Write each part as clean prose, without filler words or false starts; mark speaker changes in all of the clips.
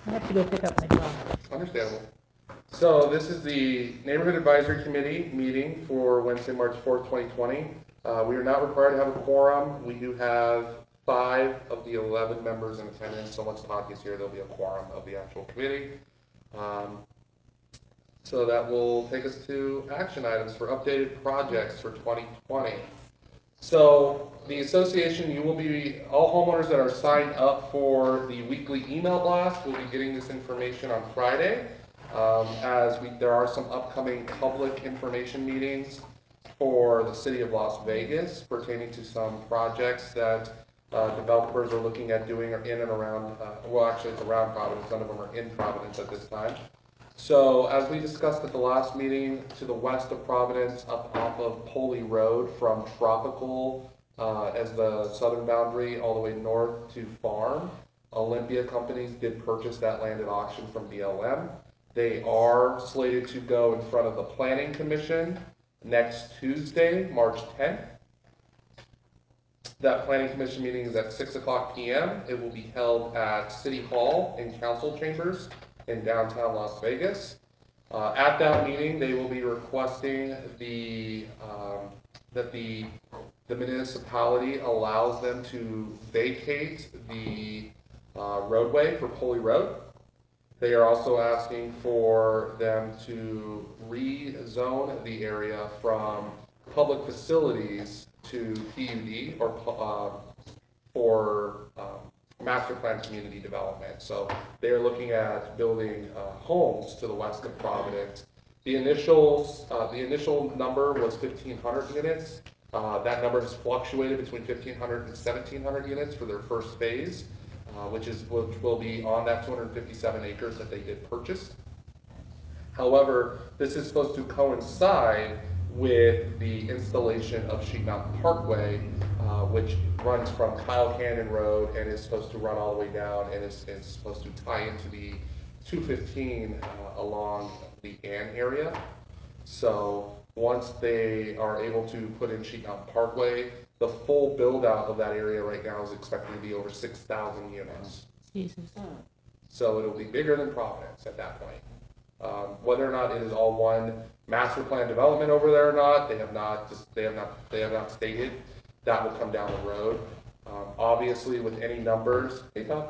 Speaker 1: I have to go pick up my dog.
Speaker 2: Understandable. So this is the Neighborhood Advisory Committee meeting for Wednesday, March 4th, 2020. We are not required to have a quorum. We do have 5 of the 11 members in attendance, so once Todd gets here, there'll be a quorum of the actual committee. Um, so that will take us to action items for updated projects for 2020. So the association, you will be, all homeowners that are signed up for the weekly email blast will be getting this information on Friday. There are some upcoming public information meetings for the city of Las Vegas pertaining to some projects that developers are looking at doing in and around, well actually it's around Providence, none of them are in Providence at this time. So as we discussed at the last meeting, to the west of Providence, up off of Poley Road from Tropical as the southern boundary all the way north to Farm, Olympia Companies did purchase that land at auction from BLM. They are slated to go in front of the Planning Commission next Tuesday, March 10th. That Planning Commission meeting is at 6 o'clock p.m. It will be held at City Hall in Council Chambers in downtown Las Vegas. At that meeting, they will be requesting that the municipality allows them to vacate the roadway for Poley Road. They are also asking for them to rezone the area from public facilities to PUD or for master plan community development. So they're looking at building homes to the west of Providence. The initial number was 1,500 units. That number has fluctuated between 1,500 and 1,700 units for their first phase, which will be on that 257 acres that they did purchase. However, this is supposed to coincide with the installation of Sheep Mountain Parkway, which runs from Kyle Canyon Road and is supposed to run all the way down and is supposed to tie into the 215 along the Ann area. So once they are able to put in Sheep Mountain Parkway, the full build out of that area right now is expected to be over 6,000 units.
Speaker 1: Jesus.
Speaker 2: So it'll be bigger than Providence at that point. Whether or not it is all one master plan development over there or not, they have not stated. That will come down the road. Obviously, with any numbers,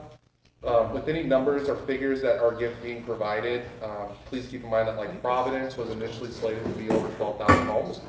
Speaker 2: or figures that are being provided, please keep in mind that like Providence was initially slated to be over 12,000 homes.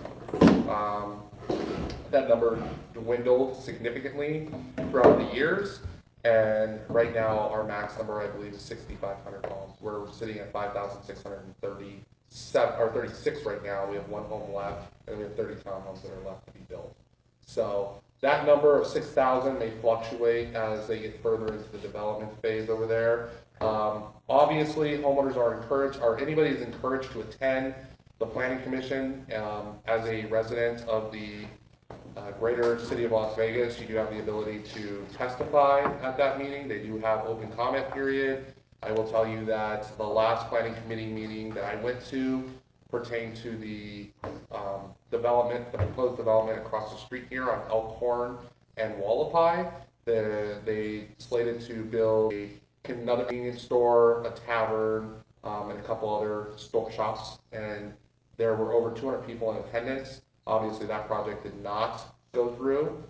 Speaker 2: That number dwindled significantly throughout the years. And right now, our max number, I believe, is 6,500 homes. We're sitting at 5,637 or 36 right now. We have one home left, and we have 30 townhomes that are left to be built. So that number of 6,000 may fluctuate as they get further into the development phase over there. Obviously, homeowners are encouraged, or anybody is encouraged to attend the Planning Commission as a resident of the greater city of Las Vegas. You do have the ability to testify at that meeting. They do have open comment period. I will tell you that the last planning committee meeting that I went to pertained to the proposed development across the street here on Elkhorn and Wallapai. They slated to build another convenience store, a tavern, and a couple other shops, and there were over 200 people in attendance. Obviously, that project did not go through.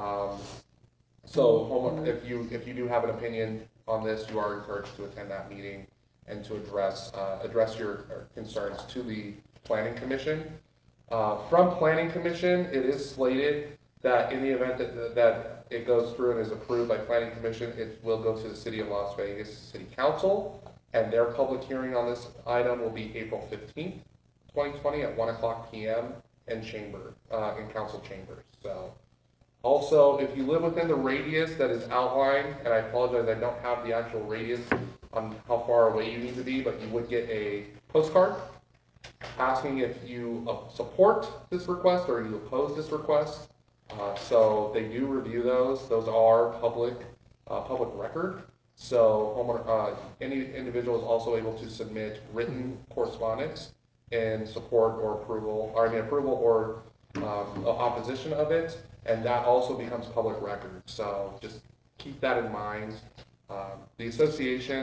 Speaker 2: So if you do have an opinion on this, you are encouraged to attend that meeting and to address your concerns to the Planning Commission. From Planning Commission, it is slated that in the event that it goes through and is approved by Planning Commission, it will go to the City of Las Vegas City Council, and their public hearing on this item will be April 15th, 2020 at 1 o'clock p.m. in council chambers. So also, if you live within the radius that is outlined, and I apologize, I don't have the actual radius on how far away you need to be, but you would get a postcard asking if you support this request or you oppose this request. So they do review those. Those are public record. So any individual is also able to submit written correspondence in support or approval or opposition of it, and that also becomes public record. So just keep that in mind. The association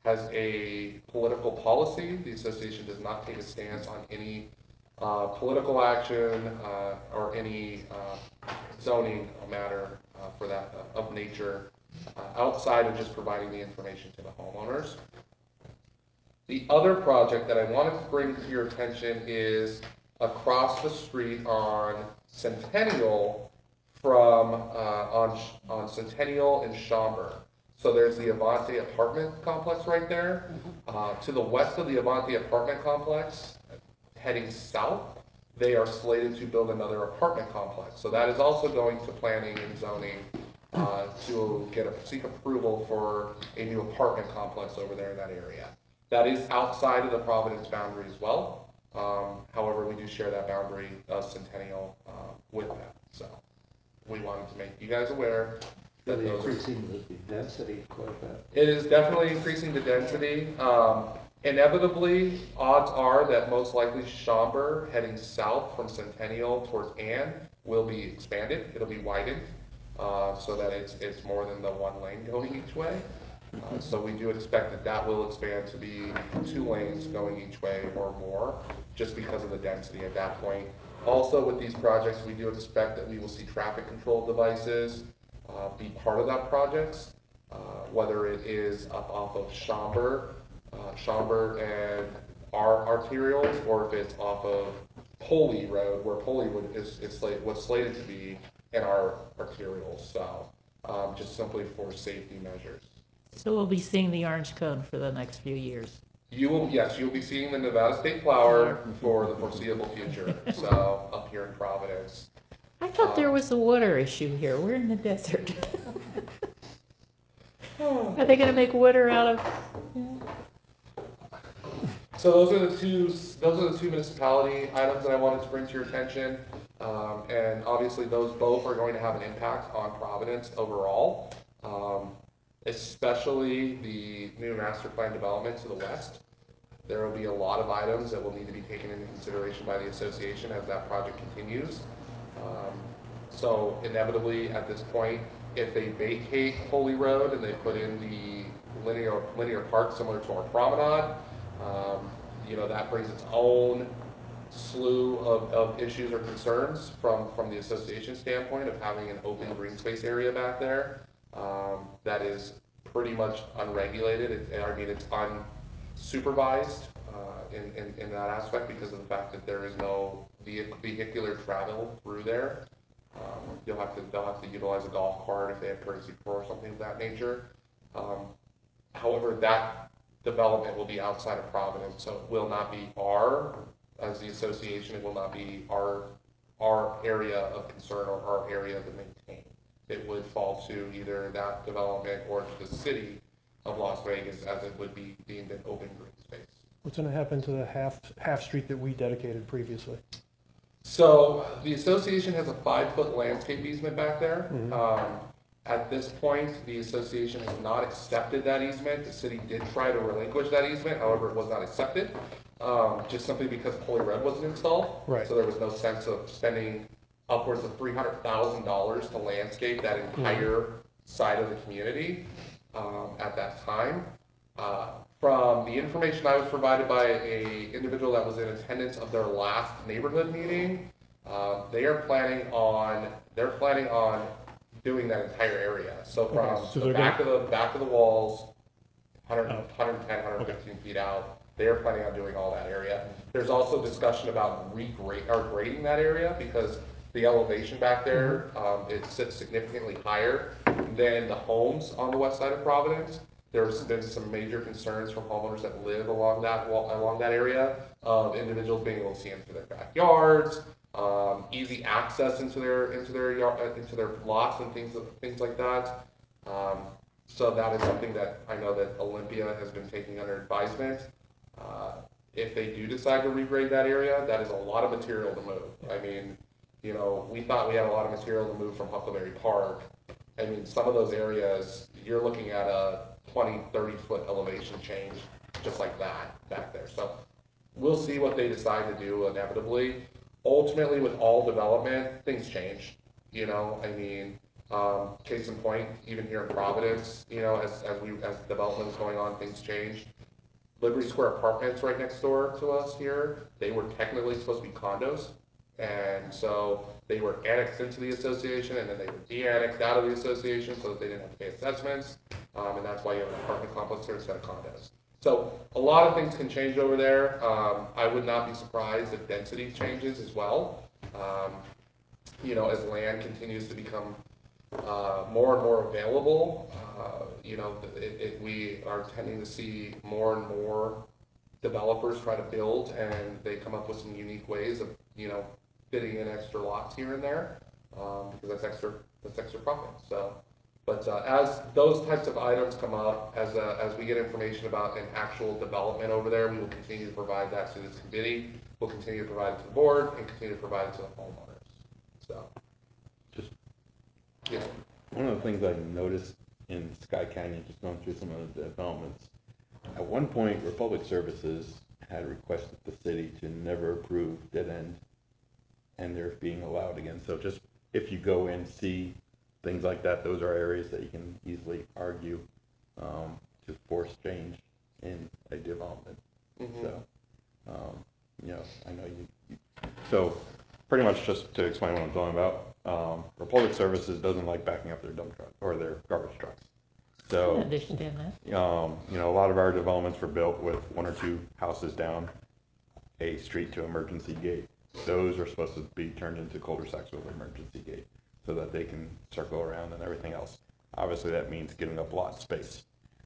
Speaker 2: has a political policy. The association does not take a stance on any political action or any zoning matter for that of nature outside of just providing the information to the homeowners. The other project that I wanted to bring to your attention is across the street on Centennial from on Centennial and Schaumburg. So there's the Avante apartment complex right there. To the west of the Avante apartment complex, heading south, they are slated to build another apartment complex. So that is also going to planning and zoning to seek approval for a new apartment complex over there in that area. That is outside of the Providence boundary as well. However, we do share that boundary of Centennial with them. So we wanted to make you guys aware that
Speaker 1: Really
Speaker 2: those
Speaker 1: increasing the density quite a bit.
Speaker 2: it is definitely increasing the density. Inevitably, odds are that most likely Schaumburg heading south from Centennial towards Ann will be expanded. It'll be widened so that it's more than the one lane going each way. So we do expect that that will expand to be 2 lanes going each way or more, just because of the density at that point. Also, with these projects, we do expect that we will see traffic control devices be part of that project, whether it is up off of Schaumburg and our arterials, or if it's off of Poley Road, where Poley what's slated to be in our arterials. So just simply for safety measures.
Speaker 3: So we'll be seeing the orange cone for the next few years.
Speaker 2: Yes, you'll be seeing the Nevada State Flower for the foreseeable future. So up here in Providence.
Speaker 3: I thought there was a water issue here. We're in the desert. Are they gonna make water out of?
Speaker 2: So those are the two municipality items that I wanted to bring to your attention. And obviously those both are going to have an impact on Providence overall. Especially the new master plan development to the west. There will be a lot of items that will need to be taken into consideration by the association as that project continues. So inevitably at this point, if they vacate Foley Road and they put in the linear park similar to our promenade, that brings its own slew of issues or concerns from the association standpoint of having an open green space area back there. That is pretty much unregulated. It's unsupervised in that aspect because of the fact that there is no vehicular travel through there. They'll have to utilize a golf cart if they have courtesy car or something of that nature. However, that development will be outside of Providence, so it will not be as the association, it will not be our area of concern or our area to maintain. It would fall to either that development or to the city of Las Vegas, as it would be deemed an open green space.
Speaker 4: What's going to happen to the half street that we dedicated previously?
Speaker 2: So the association has a 5-foot landscape easement back there. At this point, the association has not accepted that easement. The city did try to relinquish that easement, however, it was not accepted, just simply because Poley Road wasn't installed.
Speaker 4: Right.
Speaker 2: So there was no sense of spending upwards of $300,000 to landscape that entire side of the community at that time. From the information I was provided by a individual that was in attendance of their last neighborhood meeting, they're planning on doing that entire area. So from
Speaker 4: so
Speaker 2: the back of the walls, 110, 115
Speaker 4: Okay.
Speaker 2: feet out, they're planning on doing all that area. There's also discussion about grading that area because the elevation back there, it sits significantly higher than the homes on the west side of Providence. There's been some major concerns from homeowners that live along that area of individuals being able to see into their backyards, easy access into their lots and things like that. So that is something that I know that Olympia has been taking under advisement. If they do decide to regrade that area, that is a lot of material to move. I mean, we thought we had a lot of material to move from Huckleberry Park. I mean, some of those areas, you're looking at a 20, 30 foot elevation change just like that back there. So we'll see what they decide to do inevitably. Ultimately, with all development, things change. I mean, Case in point, even here in Providence, you know, as development is going on, things change. Liberty Square Apartments right next door to us here, they were technically supposed to be condos. And so they were annexed into the association, and then they were de-annexed out of the association so that they didn't have to pay assessments. And that's why you have an apartment complex there instead of condos. So a lot of things can change over there. I would not be surprised if density changes as well. You know, as land continues to become more and more available, you know, we are tending to see more and more developers try to build, and they come up with some unique ways of, you know, fitting in extra lots here and there, because that's extra profit. So, but as those types of items come up, as we get information about an actual development over there, we will continue to provide that to this committee. We'll continue to provide it to the board and continue to provide it to the homeowners. So,
Speaker 5: Just
Speaker 2: yeah.
Speaker 5: one of the things I noticed in Sky Canyon, just going through some of the developments, at one point, Republic Services had requested the city to never approve dead end, and they're being allowed again. So just if you go and see things like that, those are areas that you can easily argue to force change in a development.
Speaker 2: Mm-hmm.
Speaker 5: So, you know, I know you. So pretty much just to explain what I'm talking about, Republic Services doesn't like backing up their dump truck or their garbage trucks.
Speaker 3: I
Speaker 5: So,
Speaker 3: understand that.
Speaker 5: you know, a lot of our developments were built with one or two houses down a street to emergency gate. Those are supposed to be turned into cul-de-sacs with emergency gate so that they can circle around and everything else. Obviously, that means giving up lot space.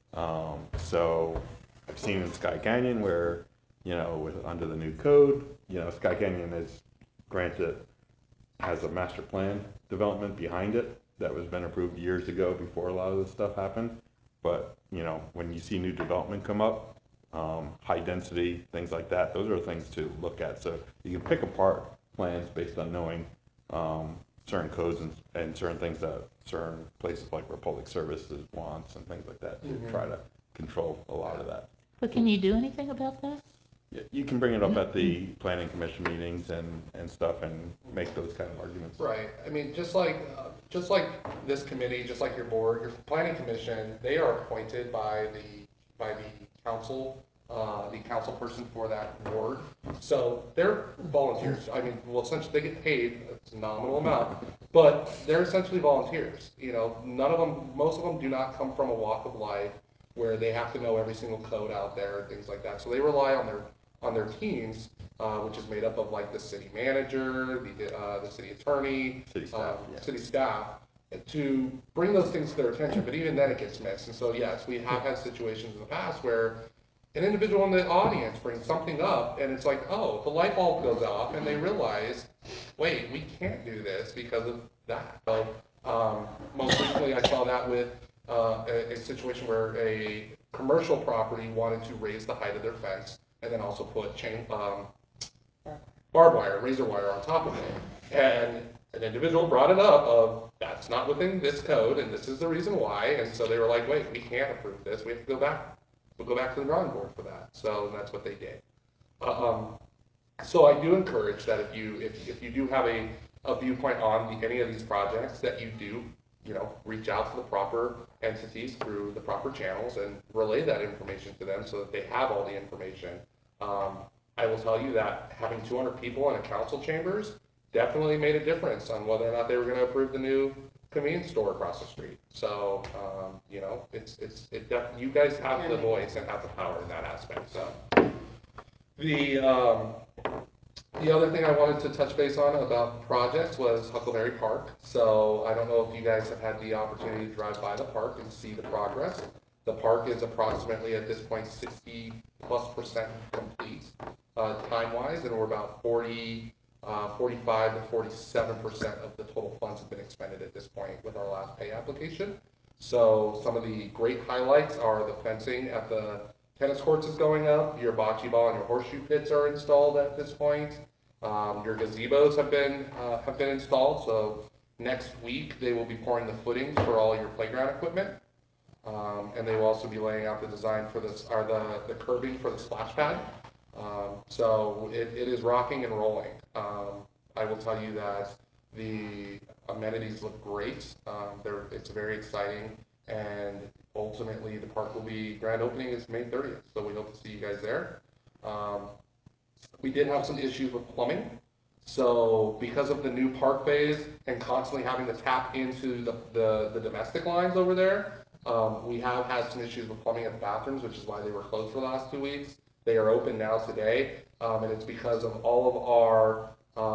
Speaker 5: So I've seen in Sky Canyon where, you know, under the new code, you know, Sky Canyon is granted, has a master plan development behind it that was been approved years ago before a lot of this stuff happened. But, you know, when you see new development come up, high density, things like that, those are things to look at. So you can pick apart plans based on knowing certain codes and certain things that certain places like Republic Services wants and things like that to try to control a lot of that.
Speaker 3: But can you do anything about that?
Speaker 5: Yeah, you can bring it up at the planning commission meetings and stuff and make those kind of arguments.
Speaker 2: Right. I mean, just like this committee, just like your board, your planning commission, they are appointed by the council, the council person for that board. So they're volunteers. I mean, well, essentially they get paid a nominal amount, but they're essentially volunteers. You know, most of them do not come from a walk of life where they have to know every single code out there and things like that. So they rely on their teams, which is made up of like the city manager, the city attorney,
Speaker 5: City staff, yeah.
Speaker 2: city staff, to bring those things to their attention. But even then it gets missed. And so yes, we have had situations in the past where an individual in the audience brings something up and it's like, oh, the light bulb goes off and they realize, wait, we can't do this because of that. So most recently I saw that with a situation where a commercial property wanted to raise the height of their fence and then also put barbed wire, razor wire on top of it. And an individual brought it up of, that's not within this code and this is the reason why. And so they were like, wait, we can't approve this. We have to go back. We'll go back to the drawing board for that. So that's what they did. So I do encourage that if you do have a viewpoint on any of these projects, that you do, you know, reach out to the proper entities through the proper channels and relay that information to them so that they have all the information. I will tell you that having 200 people in a council chambers definitely made a difference on whether or not they were going to approve the new convenience store across the street. So, you know, you guys have the voice and have the power in that aspect. So, the other thing I wanted to touch base on about projects was Huckleberry Park. So I don't know if you guys have had the opportunity to drive by the park and see the progress. The park is approximately at this point 60+% complete time-wise, and we're about 45 to 47% of the total funds have been expended at this point with our last pay application. So some of the great highlights are the fencing at the tennis courts is going up, your bocce ball and your horseshoe pits are installed at this point. Your gazebos have been installed, so next week they will be pouring the footings for all your playground equipment. And they will also be laying out the design for the curbing for the splash pad. So it is rocking and rolling. I will tell you that the amenities look great. It's very exciting, and ultimately the park will be, grand opening is May 30th, so we hope to see you guys there. We did have some issues with plumbing. So because of the new park phase and constantly having to tap into the domestic lines over there, we have had some issues with plumbing at the bathrooms, which is why they were closed for the last 2 weeks. They are open now today, and it's because of all of our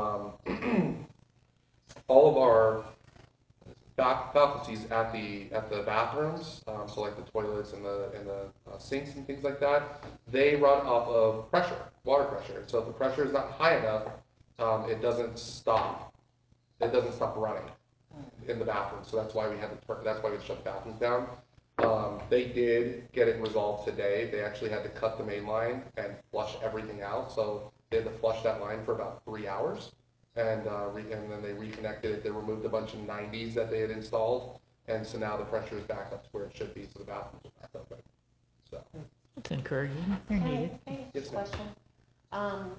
Speaker 2: faculties at the bathrooms, so like the toilets and the sinks and things like that. They run off of pressure, water pressure. So if the pressure is not high enough, it doesn't stop. It doesn't stop running in the bathroom. So that's why we had that's why we shut the bathrooms down. They did get it resolved today. They actually had to cut the main line and flush everything out. So they had to flush that line for about 3 hours. And then they reconnected it. They removed a bunch of 90s that they had installed. And so now the pressure is back up to where it should be. So the bathrooms are back open. So
Speaker 3: It's encouraging. They're needed.
Speaker 6: Can I
Speaker 2: Yes,
Speaker 6: ask a
Speaker 2: ma'am.
Speaker 6: question?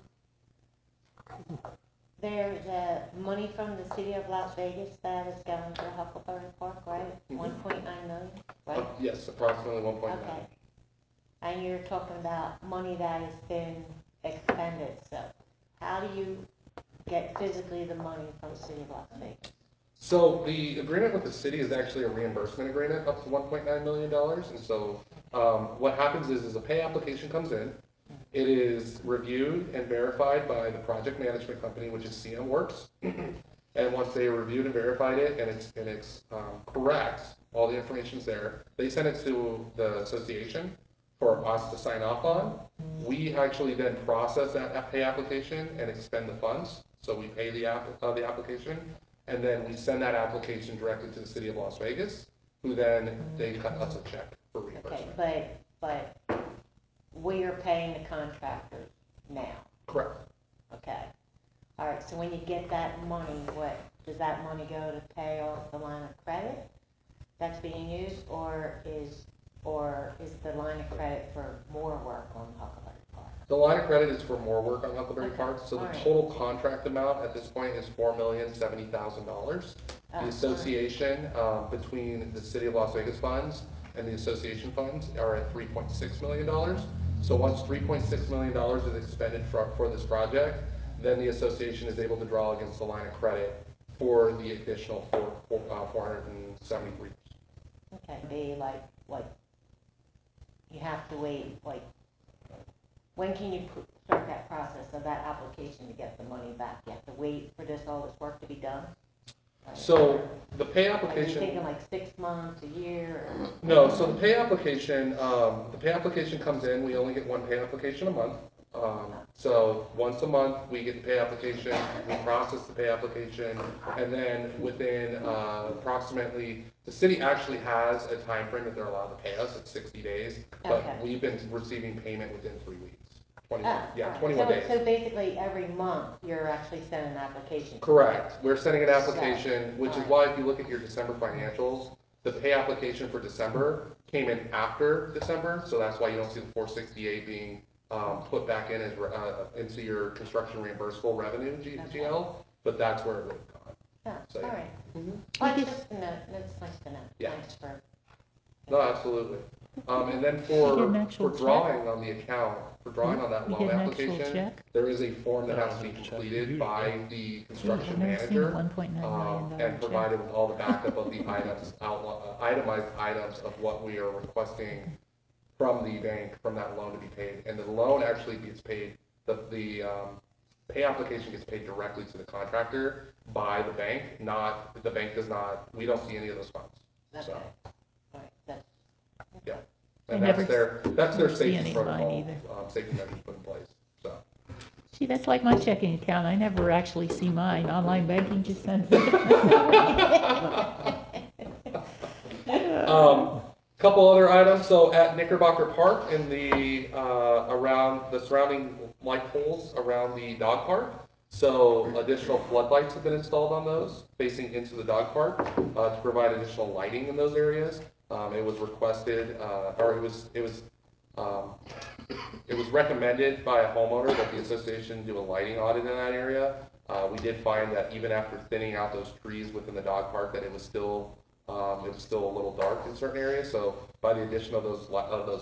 Speaker 6: There's money from the city of Las Vegas that is going to Huckleberry Park, right?
Speaker 2: Mhm.
Speaker 6: 1.9 million, right?
Speaker 2: Yes, approximately 1.9.
Speaker 6: Okay. And you're talking about money that has been expended, so how do you get physically the money from the city of Las Vegas?
Speaker 2: So the agreement with the city is actually a reimbursement agreement up to $1.9 million. And so what happens is a pay application comes in. It is reviewed and verified by the project management company, which is CM Works. And once they reviewed and verified it and it's correct, all the information's there, they send it to the association for us to sign off on. We actually then process that pay application and expend the funds. So we pay the application, and then we send that application directly to the city of Las Vegas, who then they cut us a check for
Speaker 6: Okay,
Speaker 2: reimbursement.
Speaker 6: but we are paying the contractors now,
Speaker 2: Correct.
Speaker 6: okay? All right, so when you get that money, what, does that money go to pay off the line of credit that's being used, or is the line of credit for more work on Huckleberry Park?
Speaker 2: The line of credit is for more work on Huckleberry
Speaker 6: Okay,
Speaker 2: Park, so the
Speaker 6: alright.
Speaker 2: total contract amount at this point is $4,070,000. The
Speaker 6: Oh,
Speaker 2: association, between the city of Las Vegas funds and the association funds are at $3.6 million. So once $3.6 million is expended for this project, then the association is able to draw against the line of credit for the additional 473.
Speaker 6: Okay, be like, you have to wait, like, when can you start that process of that application to get the money back? You have to wait for all this work to be done? Right.
Speaker 2: So the pay
Speaker 6: Are you
Speaker 2: application.
Speaker 6: thinking like 6 months, a year? Or?
Speaker 2: No, so the pay application comes in, we only get one pay application a month. So once a month, we get the pay application, we process the pay application, and then within approximately, the city actually has a time frame that they're allowed to pay us at 60 days, but
Speaker 6: Okay.
Speaker 2: we've been receiving payment within 3 weeks. 21,
Speaker 6: Ah,
Speaker 2: yeah,
Speaker 6: all right.
Speaker 2: 21 days.
Speaker 6: So basically, every month, you're actually sending an application?
Speaker 2: Correct. We're sending an application, which is
Speaker 6: Alright.
Speaker 2: why if you look at your December financials, the pay application for December came in after December, so that's why you don't see the 468 being put back in as into your construction reimbursable revenue GL, but that's where it would have gone.
Speaker 6: Oh,
Speaker 2: So,
Speaker 6: all
Speaker 2: yeah.
Speaker 6: right.
Speaker 2: Mhm.
Speaker 6: Well, it's just to know, that's nice to know.
Speaker 2: Yeah.
Speaker 6: Thanks for,
Speaker 2: No, absolutely. And then
Speaker 3: You get an
Speaker 2: for
Speaker 3: actual
Speaker 2: drawing on the account, for drawing on that
Speaker 3: You
Speaker 2: loan
Speaker 3: get an actual
Speaker 2: application,
Speaker 3: check?
Speaker 2: there is a form that
Speaker 4: No,
Speaker 2: has to be
Speaker 4: it's a check.
Speaker 2: completed
Speaker 4: Usually.
Speaker 2: by the construction
Speaker 3: I've never seen a
Speaker 2: manager.
Speaker 3: $1.9 million
Speaker 2: And
Speaker 3: check.
Speaker 2: provided with all the backup of the itemized items of what we are requesting from the bank, from that loan to be paid. And the loan actually gets paid, the pay application gets paid directly to the contractor by the bank, the bank does not, we don't see any of those funds.
Speaker 6: okay.
Speaker 2: So,
Speaker 6: All right, that's,
Speaker 2: yeah.
Speaker 3: I
Speaker 2: And
Speaker 3: never
Speaker 2: that's their
Speaker 3: see
Speaker 2: safety
Speaker 3: any of mine
Speaker 2: protocol,
Speaker 3: either.
Speaker 2: safety measures put in place, so.
Speaker 3: See, that's like my checking account. I never actually see mine. Online banking just sends it.
Speaker 2: Couple other items, so at Knickerbocker Park in the, around the surrounding light poles around the dog park. So additional floodlights have been installed on those facing into the dog park, to provide additional lighting in those areas. It was requested, or it was it was recommended by a homeowner that the association do a lighting audit in that area. We did find that even after thinning out those trees within the dog park, that it was still a little dark in certain areas. So by the addition of those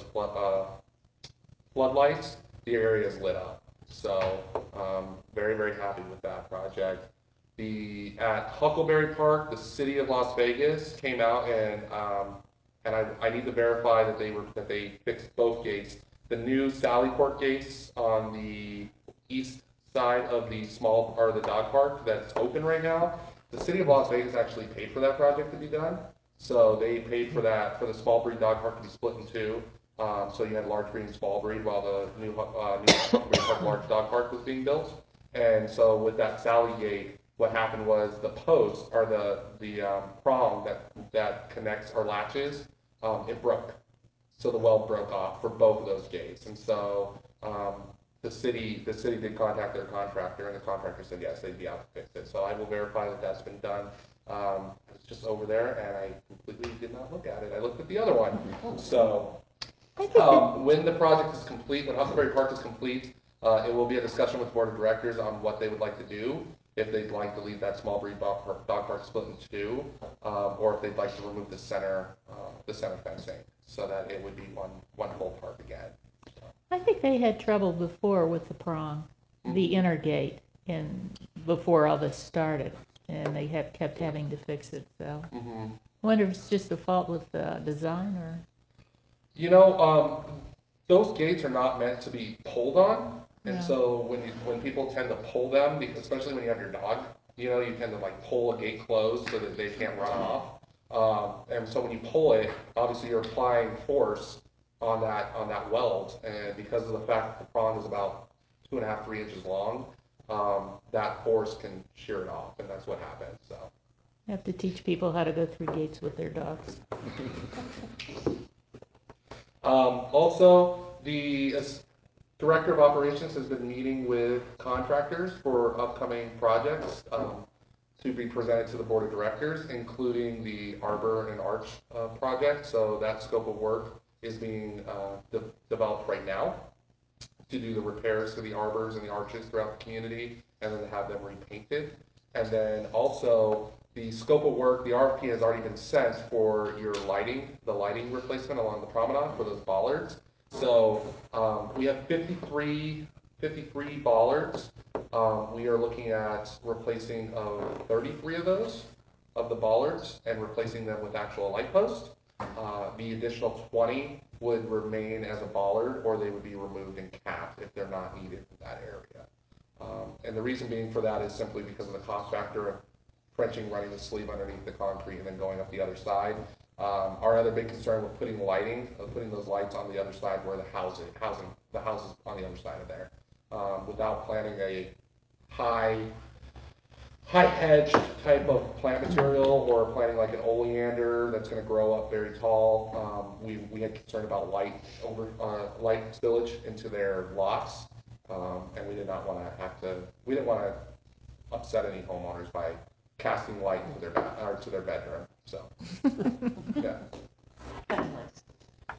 Speaker 2: floodlights, the area is lit up. So very, very happy with that project. At Huckleberry Park, the city of Las Vegas came out and I need to verify that they fixed both gates. The new Sallyport gates on the east side of the dog park that's open right now. The city of Las Vegas actually paid for that project to be done. So they paid for the small breed dog park to be split in two. So you had large breed and small breed while the new Huckleberry Park large dog park was being built. And so with that Sally gate, what happened was the post or the prong that connects or latches, it broke. So the weld broke off for both of those gates. And so the city did contact their contractor, and the contractor said yes, they'd be out to fix it. So I will verify that that's been done. It's just over there, and I completely did not look at it. I looked at the other one. So when the project is complete, when Huckleberry Park is complete, it will be a discussion with the board of directors on what they would like to do. If they'd like to leave that small breed dog park split in two, or if they'd like to remove the center fencing so that it would be one whole park again.
Speaker 3: I think they had trouble before with the prong, the inner gate, before all this started, and they kept having to fix it. So, wonder if it's just a fault with the design or.
Speaker 2: Those gates are not meant to be pulled on, and
Speaker 3: Yeah.
Speaker 2: so when people tend to pull them, especially when you have your dog, you tend to like pull a gate closed so that they can't run off. And so when you pull it, obviously you're applying force on that weld, and because of the fact that the prong is about 2.5, 3 inches long, that force can shear it off, and that's what happened. So
Speaker 3: You have to teach people how to go through gates with their dogs.
Speaker 2: Also, the director of operations has been meeting with contractors for upcoming projects to be presented to the board of directors, including the Arbor and Arch project. So that scope of work is being developed right now to do the repairs to the arbors and the arches throughout the community, and then have them repainted. And then also the scope of work, the RFP has already been sent for the lighting replacement along the promenade for those bollards. So we have 53 bollards. We are looking at replacing 33 of those, of the bollards, and replacing them with actual light posts. The additional 20 would remain as a bollard, or they would be removed and capped if they're not needed in that area. And the reason being for that is simply because of the cost factor of trenching, running the sleeve underneath the concrete, and then going up the other side. Our other big concern with putting those lights on the other side where the houses on the other side of there, without planting a high hedge type of plant material, or planting like an oleander that's going to grow up very tall. We had concern about light spillage into their lots, and we didn't want to upset any homeowners by casting light into their bedroom. So yeah.
Speaker 6: That's nice.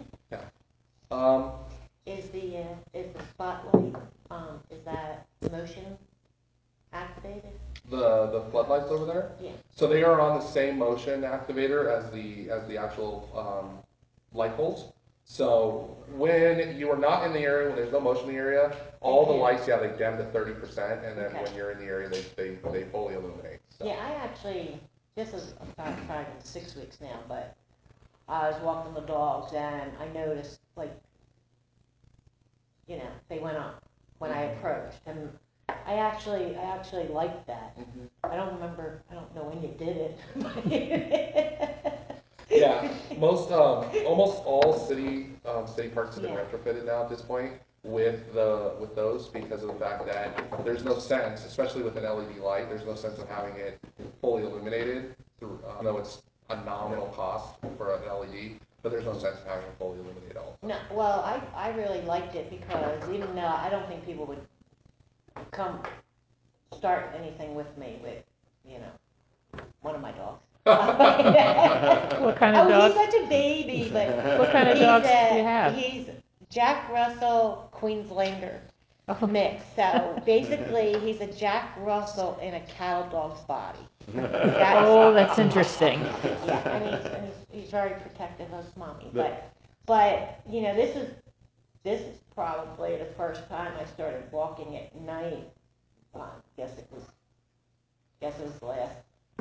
Speaker 2: Yeah.
Speaker 6: Is the spotlight, is that motion activated?
Speaker 2: The floodlights over there?
Speaker 6: Yeah.
Speaker 2: So they are on the same motion activator as the actual light poles. So when you are not in the area, when there's no motion in the area, all the lights, they dim to 30%, and then
Speaker 6: Okay.
Speaker 2: when you're in the area, they fully illuminate. So.
Speaker 6: Yeah, I actually, this is probably 6 weeks now, but I was walking the dogs and I noticed, they went up when I approached, and I actually liked that.
Speaker 2: Mhm.
Speaker 6: I don't know when you did it.
Speaker 2: Yeah, almost all city parks have been
Speaker 6: Yeah.
Speaker 2: retrofitted now at this point with those, because of the fact that there's no sense, especially with an LED light, there's no sense of having it fully illuminated through. I know it's a nominal cost for an LED, but there's no sense of having it fully illuminated all the time.
Speaker 6: No, well, I really liked it because even though I don't think people would come start anything with me with, one of my dogs.
Speaker 3: What kind of
Speaker 6: Oh,
Speaker 3: dog?
Speaker 6: he's such a baby, but
Speaker 3: What kind of
Speaker 6: he's
Speaker 3: dogs do you have?
Speaker 6: He's Jack Russell Queenslander mix. So basically, he's a Jack Russell in a cattle dog's body.
Speaker 3: Oh, that's interesting.
Speaker 6: Yeah, and he's very protective of his mommy. But you know, this is probably the first time I started walking at night. I guess it was last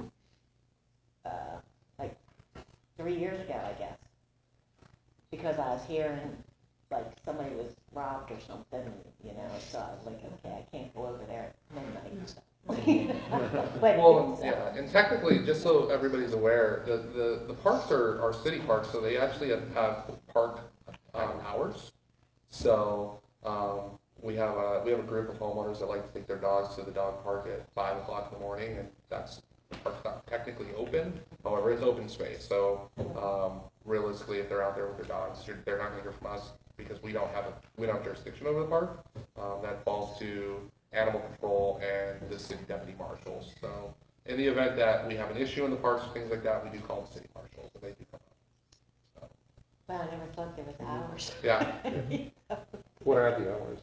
Speaker 6: like 3 years ago, I guess, because I was hearing like somebody was robbed or something, you know. So I was like, okay, I can't go over there at midnight. So. But
Speaker 2: Well, yeah, and technically, just so everybody's aware, the parks are city parks, so they actually have park hours. So we have a group of homeowners that like to take their dogs to the dog park at 5 o'clock in the morning, and that's the park's not technically open. However, it's open space. So realistically, if they're out there with their dogs, they're not going to hear from us because we don't have jurisdiction over the park. That falls to animal control and the city deputy marshals. So in the event that we have an issue in the parks or things like that, we do call the city marshals, and they do come up. So.
Speaker 6: well, I never thought there was hours.
Speaker 2: Yeah.
Speaker 1: What are the hours?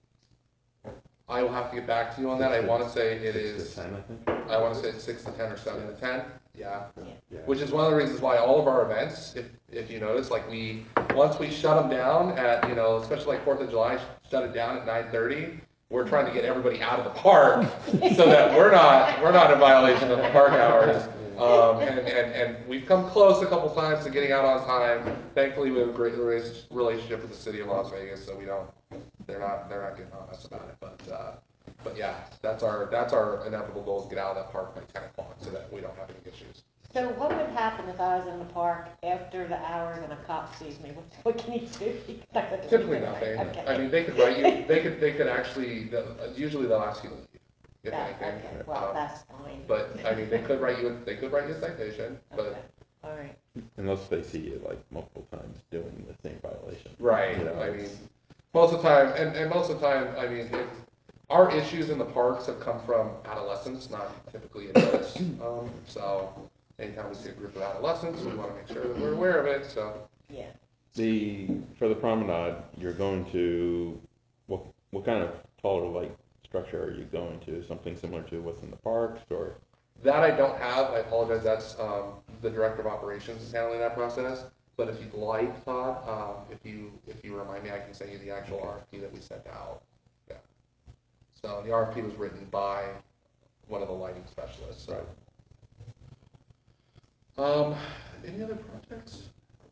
Speaker 2: I will have to get back to you on that. I want to say it
Speaker 5: 6
Speaker 2: is,
Speaker 5: to 10, I think.
Speaker 2: I want to say it's 6 to 10 or 7 to 10. Yeah.
Speaker 5: Yeah.
Speaker 2: Which is one of the reasons why all of our events, if you notice, like once we shut them down at, you know, especially like 4th of July, shut it down at 9:30, we're trying to get everybody out of the park so that we're not in violation of the park hours. And we've come close a couple times to getting out on time. Thankfully, we have a great relationship with the city of Las Vegas, so they're not getting on us about it. But yeah, that's our inevitable goal, is get out of that park by 10 o'clock so that we don't have any issues.
Speaker 6: So what would happen if I was in the park after the hours and a cop sees me? What can he do?
Speaker 2: Typically nothing.
Speaker 6: Okay.
Speaker 2: I mean, they could write you. They could actually. Usually they'll ask you to leave, if anything.
Speaker 6: Okay, well, that's fine.
Speaker 2: But I mean, they could write you a citation. But
Speaker 6: Okay. All right.
Speaker 5: Unless they see you like multiple times doing the same violation.
Speaker 2: right.
Speaker 5: You know,
Speaker 2: I mean, most of the time, and most of the time, I mean, our issues in the parks have come from adolescents, not typically adults. So anytime we see a group of adolescents, we want to make sure that we're aware of it. So
Speaker 6: Yeah.
Speaker 5: for the promenade, you're going to, what kind of taller like structure are you going to? Something similar to what's in the parks, or?
Speaker 2: that I don't have. I apologize. That's the director of operations is handling that process. But if you'd like, Todd, if you remind me, I can send you the actual RFP that we sent out. Yeah. So the RFP was written by one of the lighting specialists. So. Any other projects?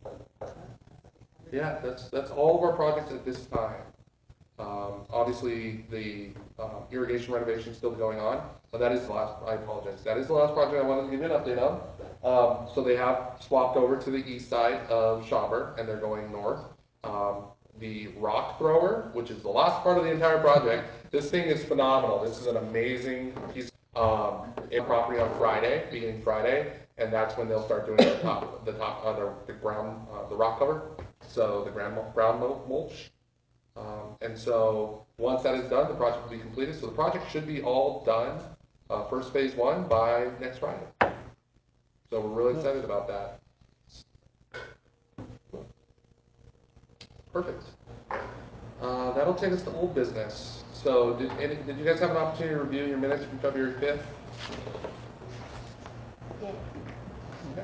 Speaker 2: Yeah, that's all of our projects at this time. Obviously, the irrigation renovation is still going on, but that is the last. I apologize. That is the last project I wanted to give you an update on. So they have swapped over to the east side of Schaumburg, and they're going north. The rock thrower, which is the last part of the entire project, this thing is phenomenal. This is an amazing piece. In property on Friday, beginning Friday, and that's when they'll start doing the ground, the rock cover. So the ground mulch. And so once that is done, the project will be completed. So the project should be all done, first phase 1 by next Friday. So we're really excited about that. Perfect. That'll take us to old business. So did you guys have an opportunity to review your minutes from February 5th?
Speaker 6: Yeah.
Speaker 2: Okay.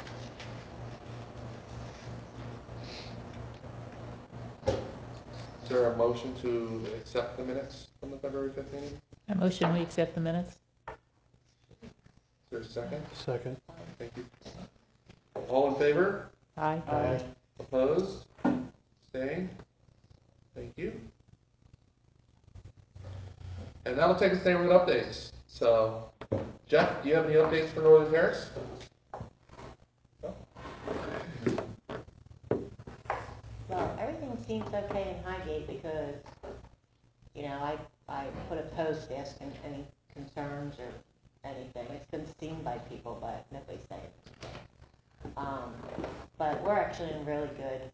Speaker 2: Is there a motion to accept the minutes from the February 5th meeting?
Speaker 3: A motion, we accept the minutes?
Speaker 2: Is there a second?
Speaker 4: Second.
Speaker 2: Thank you. All in favor?
Speaker 3: Aye.
Speaker 4: Aye.
Speaker 2: Opposed? Abstained? Thank you. And that'll take us to neighborhood updates. So, Jeff, do you have any updates for Northern Terrace? No?
Speaker 6: Well, everything seems okay in Highgate because, you know, I put a post asking any concerns or anything. It's been seen by people, but nobody's saying anything. But we're actually in really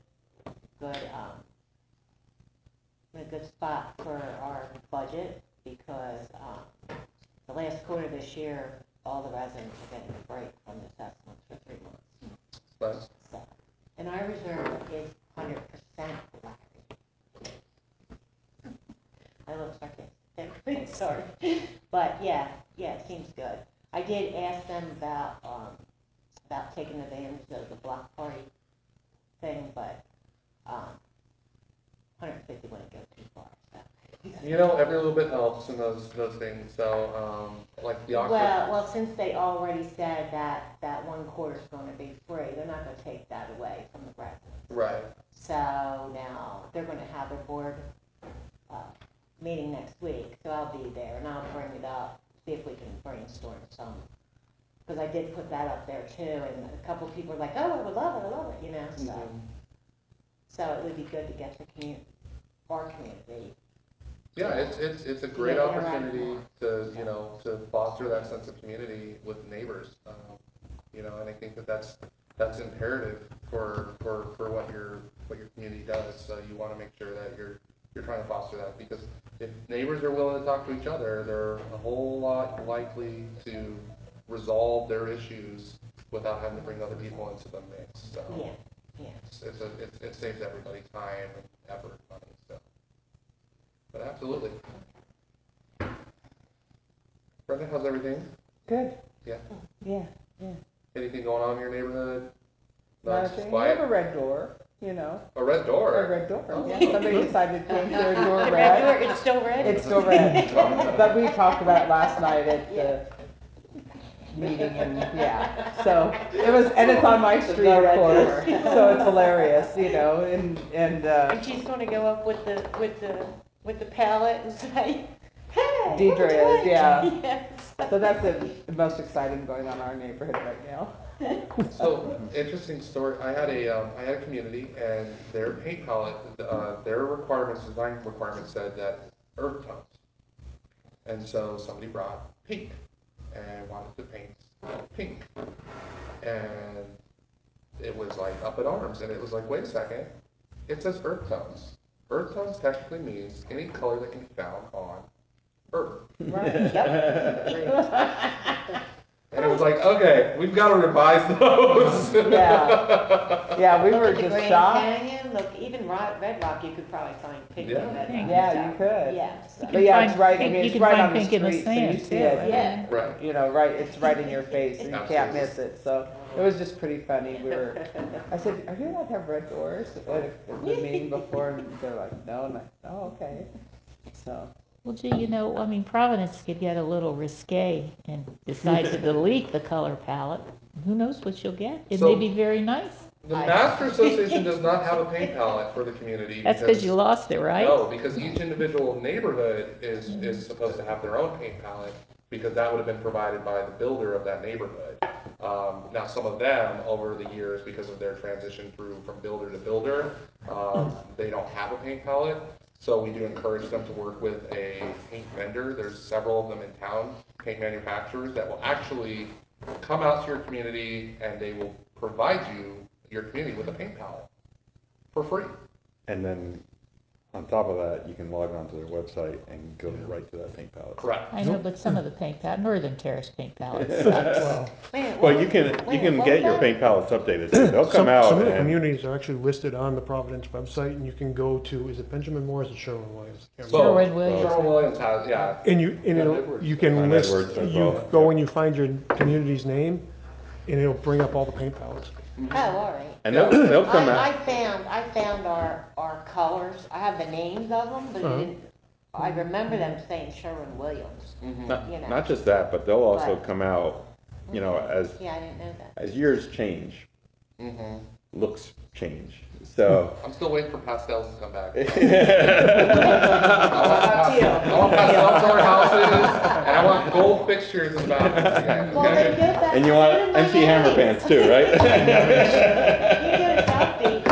Speaker 6: in a good spot for our budget because the last quarter of this year, all the residents are getting a break from the assessments for 3 months.
Speaker 2: Nice.
Speaker 6: So, and our reserve is 100% Larry. Sorry. But yeah, it seems good. I did ask them about taking advantage of the block party thing, but 150 wouldn't go too far, so.
Speaker 2: You know, every little bit helps in those things, so, like the auction.
Speaker 6: Well, since they already said that one quarter's gonna be free, they're not gonna take that away from the residents.
Speaker 2: Right.
Speaker 6: So now they're gonna have their board meeting next week, so I'll be there and I'll bring it up, see if we can brainstorm some. Because I did put that up there too, and a couple people were like, oh, I would love it, you know, so.
Speaker 2: Mhm.
Speaker 6: So it would be good to get our community.
Speaker 2: Yeah, it's a great
Speaker 6: Yeah, interact
Speaker 2: opportunity
Speaker 6: more.
Speaker 2: to, you know, to foster that sense of community with neighbors. You know, and I think that's imperative for what your community does. So you want to make sure that you're trying to foster that, because if neighbors are willing to talk to each other, they're a whole lot likely to resolve their issues without having to bring other people into the mix. So
Speaker 6: Yeah.
Speaker 2: it saves everybody time and effort, money. So, but absolutely. Brenda, how's everything?
Speaker 7: Good,
Speaker 2: Yeah.
Speaker 7: yeah.
Speaker 2: Anything going on in your neighborhood?
Speaker 7: Not
Speaker 2: Just
Speaker 7: a thing. We
Speaker 2: quiet?
Speaker 7: have a red door, you know,
Speaker 2: A red door.
Speaker 7: a red door.
Speaker 2: Oh.
Speaker 7: Yeah, somebody decided to paint their door
Speaker 6: The
Speaker 7: red.
Speaker 6: red door, it's still red?
Speaker 7: It's still red. But we talked about it last night at the meeting and, yeah. So it was, and it's on my street,
Speaker 6: The
Speaker 7: of
Speaker 6: red
Speaker 7: course,
Speaker 6: door.
Speaker 7: so it's hilarious, you know, and,
Speaker 6: And she's gonna go up with the pallet and say, hey.
Speaker 7: Deidre is, yeah.
Speaker 6: Yes.
Speaker 7: So that's the most exciting going on in our neighborhood right now.
Speaker 2: So, interesting story. I had a community, and their paint palette, their design requirements said that earth tones. And so somebody brought pink and wanted to paint pink. And it was like up in arms, and it was like, wait a second, it says earth tones. Earth tones technically means any color that can be found on earth.
Speaker 7: Right.
Speaker 2: And it was like, okay, we've got to revise those.
Speaker 7: Yeah. Yeah, we were
Speaker 6: Look at the
Speaker 7: just
Speaker 6: Grand
Speaker 7: shocked.
Speaker 6: Canyon, look, even Red Rock, you could probably find pink
Speaker 2: Yeah.
Speaker 6: and red rock.
Speaker 7: Yeah, you could.
Speaker 6: Yeah, so.
Speaker 7: But yeah, it's
Speaker 3: Find
Speaker 7: right, I
Speaker 3: pink-
Speaker 7: mean,
Speaker 3: you
Speaker 7: it's
Speaker 3: can
Speaker 7: right
Speaker 3: find
Speaker 7: on the
Speaker 3: pink in the
Speaker 7: street, so you
Speaker 3: sand,
Speaker 7: see
Speaker 3: too,
Speaker 7: it.
Speaker 6: Yeah.
Speaker 2: Right.
Speaker 7: You know, right, it's right in your face, and you can't
Speaker 2: Absolutely.
Speaker 7: miss it, so it was just pretty funny. I said, are you allowed to have red doors at the meeting before, and they're like, no, and oh, okay, so.
Speaker 3: Well, gee, you know, I mean, Providence could get a little risque and decide to delete the color palette. Who knows what you'll get? It may
Speaker 2: So-
Speaker 3: be very nice.
Speaker 2: The Master Association does not have a paint palette for the community.
Speaker 3: That's because you lost it, right?
Speaker 2: No, because each individual neighborhood is supposed to have their own paint palette, because that would have been provided by the builder of that neighborhood. Now, some of them, over the years, because of their transition through from builder to builder, they don't have a paint palette. So we do encourage them to work with a paint vendor. There's several of them in town, paint manufacturers, that will actually come out to your community, and they will provide your community with a paint palette for free.
Speaker 5: And then on top of that, you can log on to their website and go right to that paint palette.
Speaker 2: Correct.
Speaker 3: I know, but some of the paint palette, Northern Terrace paint palettes.
Speaker 4: Well,
Speaker 5: Well, you can get your paint palettes updated. They'll come out
Speaker 4: some of the
Speaker 5: and
Speaker 4: communities are actually listed on the Providence website, and you can go to, is it Benjamin Moore or is it Sherwin-Williams? I can't remember.
Speaker 3: Sherwin-Williams.
Speaker 2: Sherwin-Williams has, yeah.
Speaker 4: And you can
Speaker 5: On
Speaker 4: list,
Speaker 5: Edwards as
Speaker 4: you
Speaker 5: well.
Speaker 4: go and you find your community's name, and it'll bring up all the paint palettes.
Speaker 6: Oh, all right.
Speaker 5: and they'll come out.
Speaker 6: I found our colors. I have the names of them, but it didn't, I remember them saying Sherwin-Williams, you know.
Speaker 5: Not just that, but they'll also
Speaker 6: Right.
Speaker 5: come out, you know, as
Speaker 6: Yeah, I didn't know that.
Speaker 5: years change, looks change. So
Speaker 2: I'm still waiting for pastels to come back.
Speaker 6: About
Speaker 2: I want pastels on our houses, and I want gold fixtures in the bathrooms again.
Speaker 6: Well, then get that.
Speaker 5: and you want
Speaker 6: put it in my
Speaker 5: MC Hammer
Speaker 6: names.
Speaker 5: pants too, right?
Speaker 6: You get a South Beach.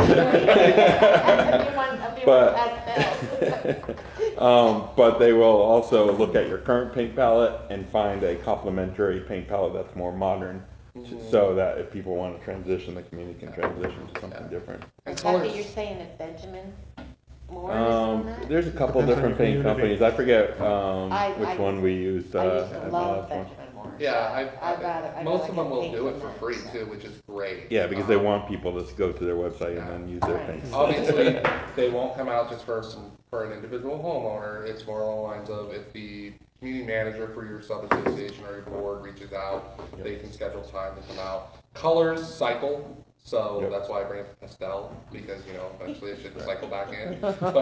Speaker 6: If you want pastels.
Speaker 5: But they will also look at your current paint palette and find a complementary paint palette that's more modern, so that if people want to transition, the community can transition to something different.
Speaker 2: And
Speaker 6: Is that what
Speaker 2: colors.
Speaker 6: you're saying at Benjamin Moore is on that?
Speaker 5: There's a couple
Speaker 4: Depends on
Speaker 5: different
Speaker 4: your
Speaker 5: paint
Speaker 4: community.
Speaker 5: companies. I forget
Speaker 6: I
Speaker 5: which one we used.
Speaker 6: I used to
Speaker 5: at my
Speaker 6: love
Speaker 5: last one.
Speaker 6: Benjamin Moore.
Speaker 2: Yeah, most of them will
Speaker 6: get
Speaker 2: do it
Speaker 6: paid
Speaker 2: for
Speaker 6: that,
Speaker 2: free
Speaker 6: so.
Speaker 2: too, which is great.
Speaker 5: Yeah, because they want people to go to their website and then use their
Speaker 6: Right.
Speaker 5: things.
Speaker 2: Obviously, they won't come out just for an individual homeowner. It's more along the lines of if the community manager for your sub-association or your board reaches out, they can schedule time to come out. Colors cycle, so
Speaker 5: Yep.
Speaker 2: that's why I bring up pastel, because, eventually it should cycle back in.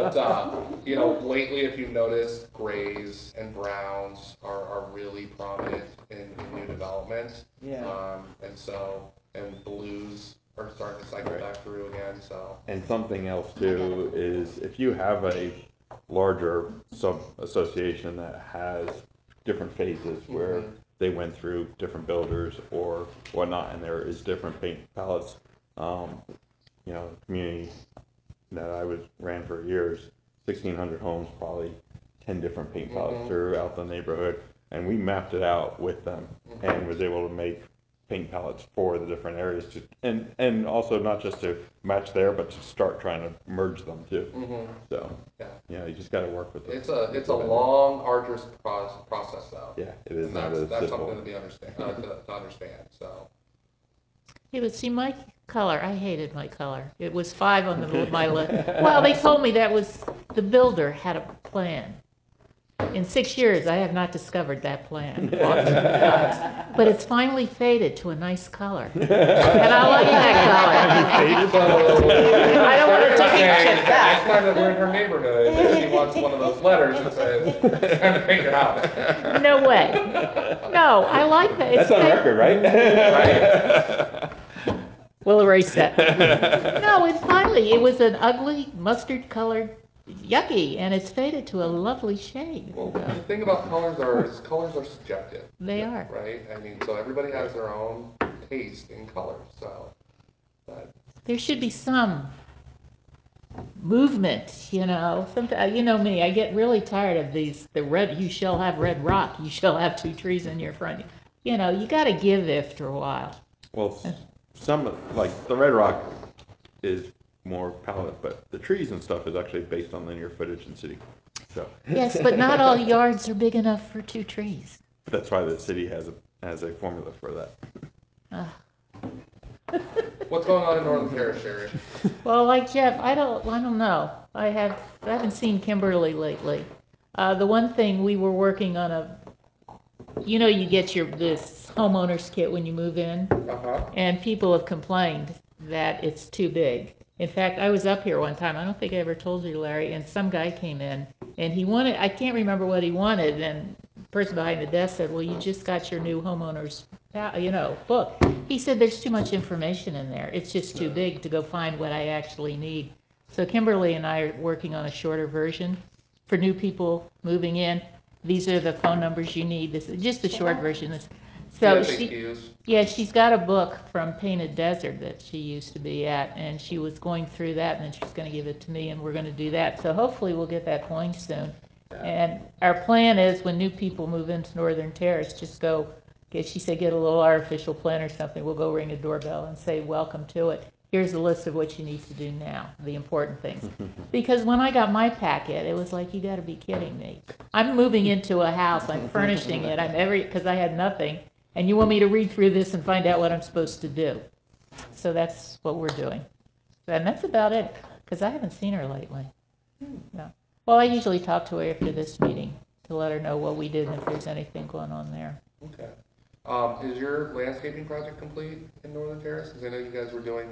Speaker 2: But, lately, if you notice, grays and browns are really prominent in new development.
Speaker 7: Yeah.
Speaker 2: And blues are starting to cycle
Speaker 5: Right.
Speaker 2: back through again, so.
Speaker 5: And something else too is if you have a larger sub-association that has different phases where they went through different builders or whatnot, and there is different paint palettes, community that I ran for years, 1,600 homes, probably 10 different paint palettes throughout the neighborhood, and we mapped it out with them and was able to make paint palettes for the different areas and also not just to match there, but to start trying to merge them too. So you just got to work with them.
Speaker 2: It's a long, arduous process though.
Speaker 5: Yeah, it is
Speaker 2: And
Speaker 5: not
Speaker 2: that's
Speaker 5: as
Speaker 2: something to
Speaker 5: simple.
Speaker 2: be to understand. So.
Speaker 3: Yeah, but see, my color, I hated my color. It was 5 on my list. Well, they told me that was, the builder had a plan. In 6 years, I have not discovered that plan. But it's finally faded to a nice color. And I like that color. I don't want to take
Speaker 2: Next time that we're in her neighborhood, and she wants one of those letters that says, "It's time to paint your house."
Speaker 3: No way. No, I like that.
Speaker 5: That's on record, right?
Speaker 2: Right?
Speaker 3: We'll erase that. No, it was an ugly mustard colored yucky, and it's faded to a lovely shade.
Speaker 2: Well, the thing about colors are subjective.
Speaker 3: They are.
Speaker 2: Right? I mean, so everybody has their own taste in colors, so.
Speaker 3: There should be some movement, Sometimes, you know me, I get really tired of the red, you shall have red rock, you shall have 2 trees in your front. You got to give after a while.
Speaker 5: Well, some, like the Red Rock is more palette, but the trees and stuff is actually based on linear footage in city. So
Speaker 3: Yes, but not all yards are big enough for 2 trees.
Speaker 5: that's why the city has a formula for that.
Speaker 2: What's going on in Northern Terrace, Sherry?
Speaker 3: Well, like Jeff, I don't know. I haven't seen Kimberly lately. The one thing we were working on you get this homeowner's kit when you move in, and people have complained that it's too big. In fact, I was up here one time, I don't think I ever told you, Larry, and some guy came in, and I can't remember what he wanted, and the person behind the desk said, well, you just got your new homeowner's, book. He said, there's too much information in there. It's just too big to go find what I actually need. So Kimberly and I are working on a shorter version for new people moving in. These are the phone numbers you need. This is just the short version. So she's got a book from Painted Desert that she used to be at, and she was going through that, and then she's going to give it to me, and we're going to do that. So hopefully we'll get that going soon. And our plan is when new people move into Northern Terrace, just go, she said, get a little artificial plant or something. We'll go ring a doorbell and say, welcome to it. Here's a list of what you need to do now, the important things. Because when I got my packet, it was like, you got to be kidding me. I'm moving into a house, I'm furnishing it, because I had nothing, and you want me to read through this and find out what I'm supposed to do. So that's what we're doing. And that's about it, because I haven't seen her lately. No. Well, I usually talk to her after this meeting to let her know what we did and if there's anything going on there.
Speaker 2: Okay. Is your landscaping project complete in Northern Terrace? Because I know you guys were doing the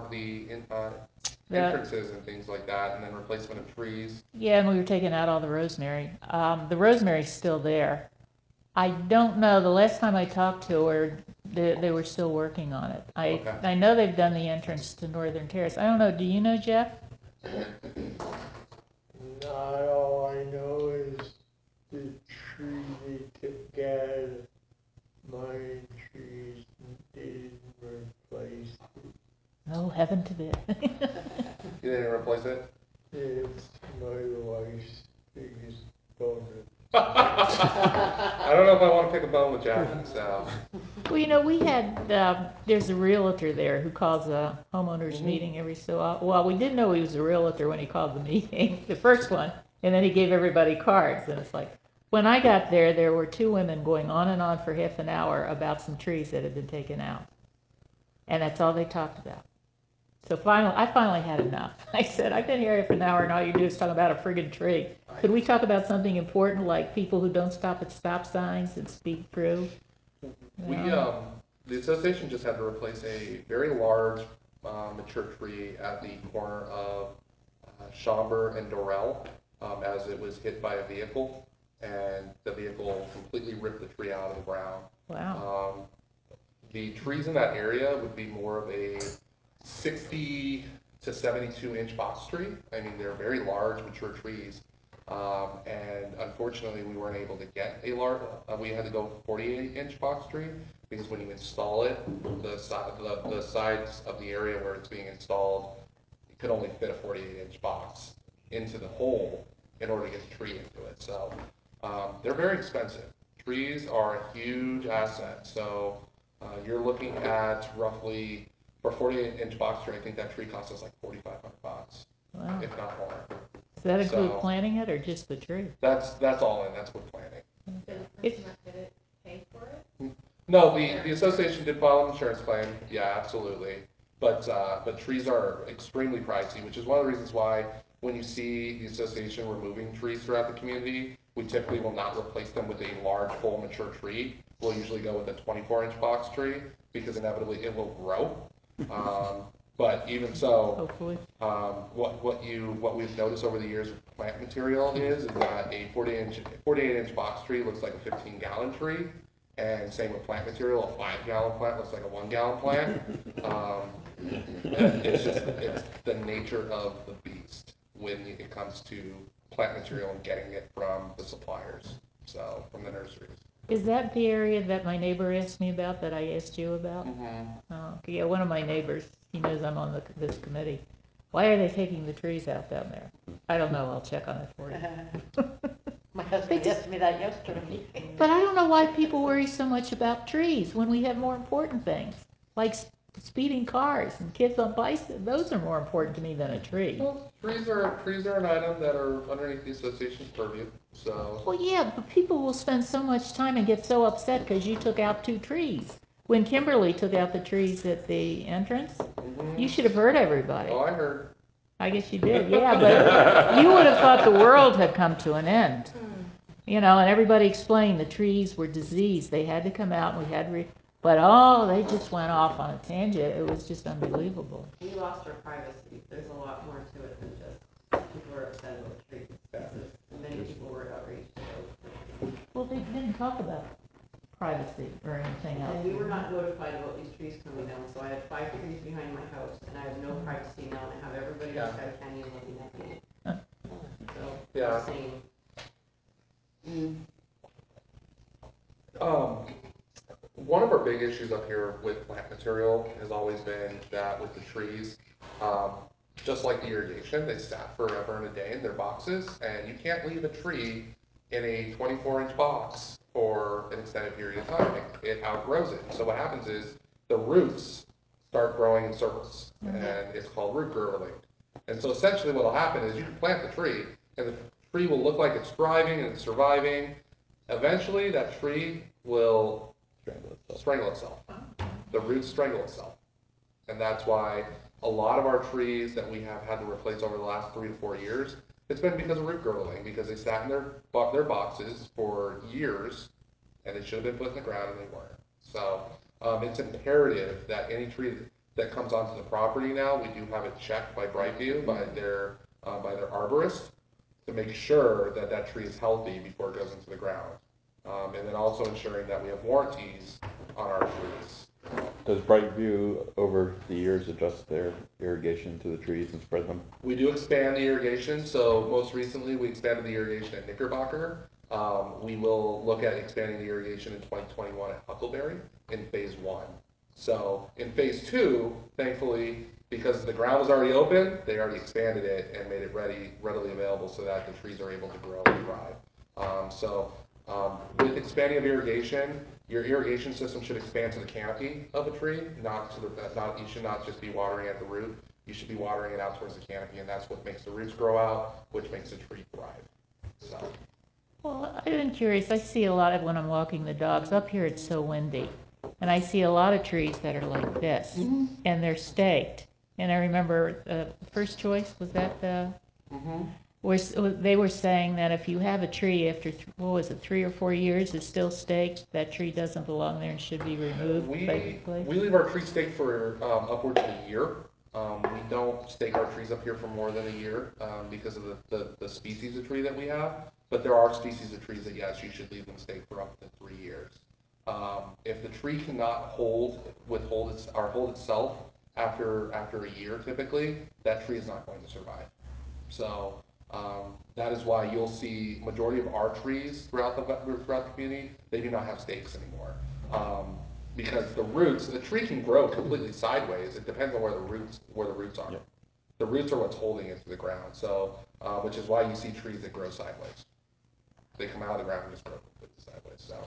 Speaker 2: entrances and things like that, and then replacement of trees.
Speaker 3: Yeah, and we were taking out all the rosemary. The rosemary's still there. I don't know, the last time I talked to her, they were still working on it. I know they've done the entrance to Northern Terrace. I don't know, do you know, Jeff?
Speaker 1: Not all I know is the tree they took out, mine trees, didn't replace it.
Speaker 3: Oh, heaven to be.
Speaker 2: You didn't replace it?
Speaker 1: It's my wife's biggest bonus.
Speaker 2: I don't know if I want to pick a bone with Jackie, so.
Speaker 3: Well, we had, there's a realtor there who calls a homeowners meeting every so often. Well, we didn't know he was a realtor when he called the meeting, the first one, and then he gave everybody cards, and it's like, when I got there, there were two women going on and on for half an hour about some trees that had been taken out. And that's all they talked about. So I finally had enough. I said, I've been here half an hour and all you do is talk about a friggin' tree. Could we talk about something important like people who don't stop at stop signs and speed through?
Speaker 2: The association just had to replace a very large, mature tree at the corner of Schaumburg and Dorel, as it was hit by a vehicle, and the vehicle completely ripped the tree out of the ground.
Speaker 3: Wow.
Speaker 2: The trees in that area would be more of a 60 to 72 inch box tree. I mean, they're very large, mature trees. And unfortunately, we weren't able to get a large, we had to go 48 inch box tree, because when you install it, the sides of the area where it's being installed, it could only fit a 48 inch box into the hole in order to get the tree into it. So they're very expensive. Trees are a huge asset. So you're looking at roughly, for a 48 inch box tree, I think that tree costs us like $4,500,
Speaker 3: Wow.
Speaker 2: if not more.
Speaker 3: Does that include planting it or just the tree?
Speaker 2: That's all in, that's with planting.
Speaker 3: It's,
Speaker 2: No, the association did file an insurance claim, yeah, absolutely. But trees are extremely pricey, which is one of the reasons why when you see the association removing trees throughout the community, we typically will not replace them with a large, full, mature tree. We'll usually go with a 24-inch box tree, because inevitably it will grow. But even so,
Speaker 3: hopefully.
Speaker 2: what we've noticed over the years with plant material is that a 48-inch box tree looks like a 15-gallon tree, and same with plant material, a 5-gallon plant looks like a 1-gallon plant. It's the nature of the beast when it comes to plant material and getting it from the suppliers, so from the nurseries.
Speaker 3: Is that the area that my neighbor asked me about, that I asked you about?
Speaker 2: Mm-hmm.
Speaker 3: Oh, yeah, one of my neighbors, he knows I'm on this committee. Why are they taking the trees out down there? I don't know, I'll check on it for you.
Speaker 6: My husband asked me that yesterday.
Speaker 3: But I don't know why people worry so much about trees when we have more important things, like speeding cars and kids on bicycles. Those are more important to me than a tree.
Speaker 2: Well, trees are an item that are underneath the association's purview, so.
Speaker 3: Well, yeah, but people will spend so much time and get so upset because you took out 2 trees. When Kimberly took out the trees at the entrance, you should have heard everybody.
Speaker 2: Oh, I heard.
Speaker 3: I guess you did, yeah, but you would have thought the world had come to an end. You know, and everybody explained the trees were diseased. They had to come out and we had but they just went off on a tangent. It was just unbelievable.
Speaker 8: We lost our privacy. There's a lot more to it than just people were upset about trees. Many people were outraged about.
Speaker 3: Well, they didn't talk about privacy or anything else.
Speaker 8: And we were not notified about these trees coming down, so I had 5 trees behind my house, and I have no privacy now, and I have everybody else out of Canyon looking at me. So,
Speaker 2: Yeah.
Speaker 8: same.
Speaker 2: One of our big issues up here with plant material has always been that with the trees, just like the irrigation, they sat forever and a day in their boxes, and you can't leave a tree in a 24-inch box for an extended period of time. It outgrows it. So what happens is the roots start growing in circles, and it's called root girdling. And so essentially what will happen is you can plant the tree, and the tree will look like it's thriving and it's surviving. Eventually that tree will strangle itself. The roots strangle itself. And that's why a lot of our trees that we have had to replace over the last 3 to 4 years, it's been because of root girdling, because they sat in their boxes for years, and they should have been put in the ground and they weren't. So it's imperative that any tree that comes onto the property now, we do have it checked by Brightview, by their arborist, to make sure that that tree is healthy before it goes into the ground. And then also ensuring that we have warranties on our trees.
Speaker 5: Does Brightview over the years adjust their irrigation to the trees and spread them?
Speaker 2: We do expand the irrigation, so most recently we expanded the irrigation at Knickerbocker. We will look at expanding the irrigation in 2021 at Huckleberry in phase 1. So in phase 2, thankfully, because the ground was already open, they already expanded it and made it readily available so that the trees are able to grow and thrive. With expanding of irrigation, your irrigation system should expand to the canopy of a tree, you should not just be watering at the root. You should be watering it out towards the canopy, and that's what makes the roots grow out, which makes the tree thrive. So.
Speaker 3: Well, I've been curious, I see a lot of, when I'm walking the dogs, up here it's so windy, and I see a lot of trees that are like this, and they're staked. And I remember, First Choice, was that the, they were saying that if you have a tree after, what was it, 3 or 4 years is still staked, that tree doesn't belong there and should be removed, basically.
Speaker 2: We leave our trees staked for upwards of a year. We don't stake our trees up here for more than a year because of the species of tree that we have. But there are species of trees that, yes, you should leave them staked for up to 3 years. If the tree cannot hold itself after a year, typically, that tree is not going to survive. So that is why you'll see majority of our trees throughout the community, they do not have stakes anymore. Because the tree can grow completely sideways. It depends on where the roots are. Yep. The roots are what's holding it to the ground. So, which is why you see trees that grow sideways. They come out of the ground and just grow completely sideways. So,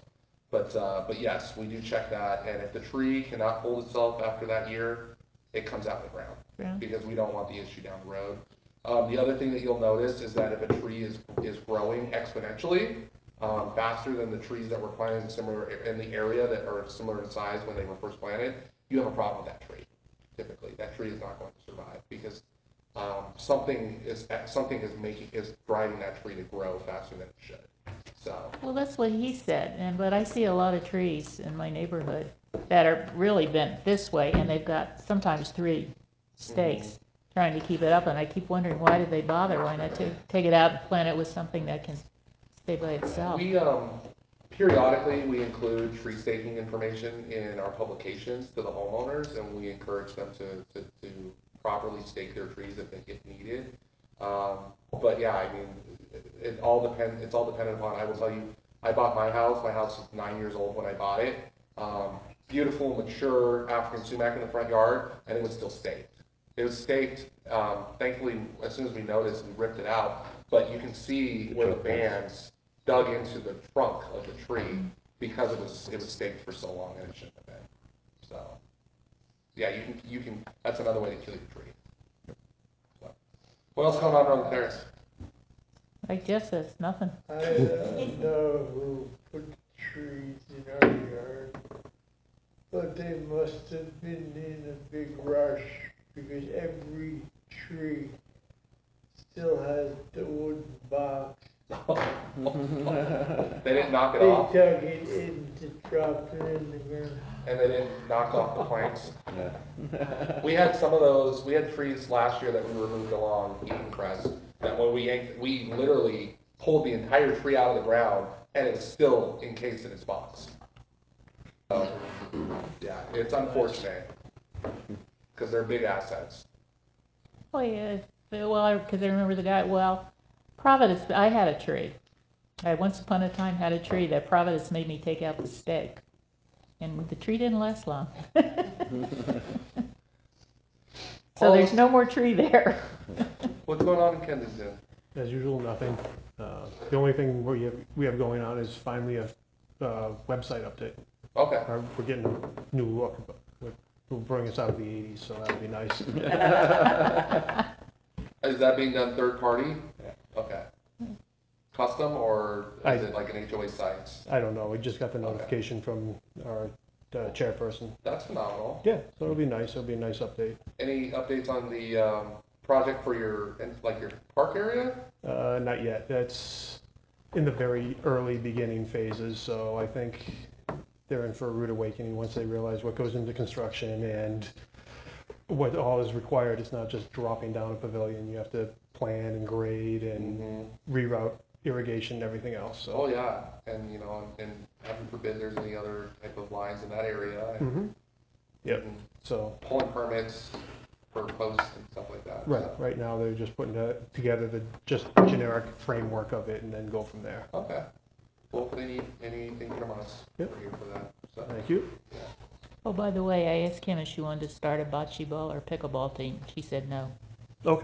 Speaker 2: but yes, we do check that. And if the tree cannot hold itself after that year, it comes out of the ground because we don't want the issue down the road. The other thing that you'll notice is that if a tree is growing exponentially, faster than the trees that were planted similar in the area that are similar in size when they were first planted, you have a problem with that tree. Typically, that tree is not going to survive because something is driving that tree to grow faster than it should. So.
Speaker 3: Well, that's what he said, but I see a lot of trees in my neighborhood that are really bent this way, and they've got sometimes 3 stakes trying to keep it up, and I keep wondering why did they bother? Why not take it out and plant it with something that can stay by itself?
Speaker 2: We periodically we include tree staking information in our publications to the homeowners, and we encourage them to properly stake their trees if needed. But yeah, I mean, it's all dependent upon. I will tell you, I bought my house. My house was 9 years old when I bought it. Beautiful, mature African sumac in the front yard, and it was still staked. It was staked. Thankfully, as soon as we noticed, we ripped it out. But you can see where the bands dug into the trunk of the tree because it was staked for so long and it shouldn't have been. So, yeah, you can. That's another way to kill your tree. So, what else going on the terrace?
Speaker 3: I guess that's nothing.
Speaker 1: I don't know who put trees in our yard, but they must have been in a big rush because every tree still has the wooden box.
Speaker 2: They didn't knock it off?
Speaker 1: They dug it in to drop it in the ground.
Speaker 2: And they didn't knock off the planks? We had some of those. We had trees last year that we removed along Eaton Crest that when we yanked, we literally pulled the entire tree out of the ground and it's still encased in its box. So, yeah, it's unfortunate because they're big assets.
Speaker 3: Oh, yeah. Well, because I remember the guy, Providence, I had a tree. I once upon a time had a tree that Providence made me take out the stake. And the tree didn't last long. So there's no more tree there.
Speaker 2: What's going on in Kensington?
Speaker 4: As usual, nothing. The only thing we have going on is finally a website update.
Speaker 2: Okay.
Speaker 4: We're getting a new look, but will bring us out of the 80s, so that'll be nice.
Speaker 2: Is that being done third party?
Speaker 4: Yeah.
Speaker 2: Okay. Custom or is it like an HOA site?
Speaker 4: I don't know. We just got the notification from our chairperson.
Speaker 2: That's phenomenal.
Speaker 4: Yeah, so it'll be nice. It'll be a nice update.
Speaker 2: Any updates on the project for your park area?
Speaker 4: Not yet. That's in the very early beginning phases, so I think they're in for a rude awakening once they realize what goes into construction and what all is required. It's not just dropping down a pavilion. You have to plan and grade and reroute irrigation and everything else. So.
Speaker 2: Oh yeah, and and heaven forbid there's any other type of lines in that area.
Speaker 4: Yep. So
Speaker 2: pulling permits for posts and stuff like that.
Speaker 4: Right.
Speaker 2: So.
Speaker 4: Right now they're just putting together the just generic framework of it and then go from there.
Speaker 2: Okay. Well, if they need anything from us, we're here for that. So.
Speaker 4: Thank you.
Speaker 3: Oh, by the way, I asked Kim if she wanted to start a bocce ball or pickleball team. She said no.
Speaker 4: Okay.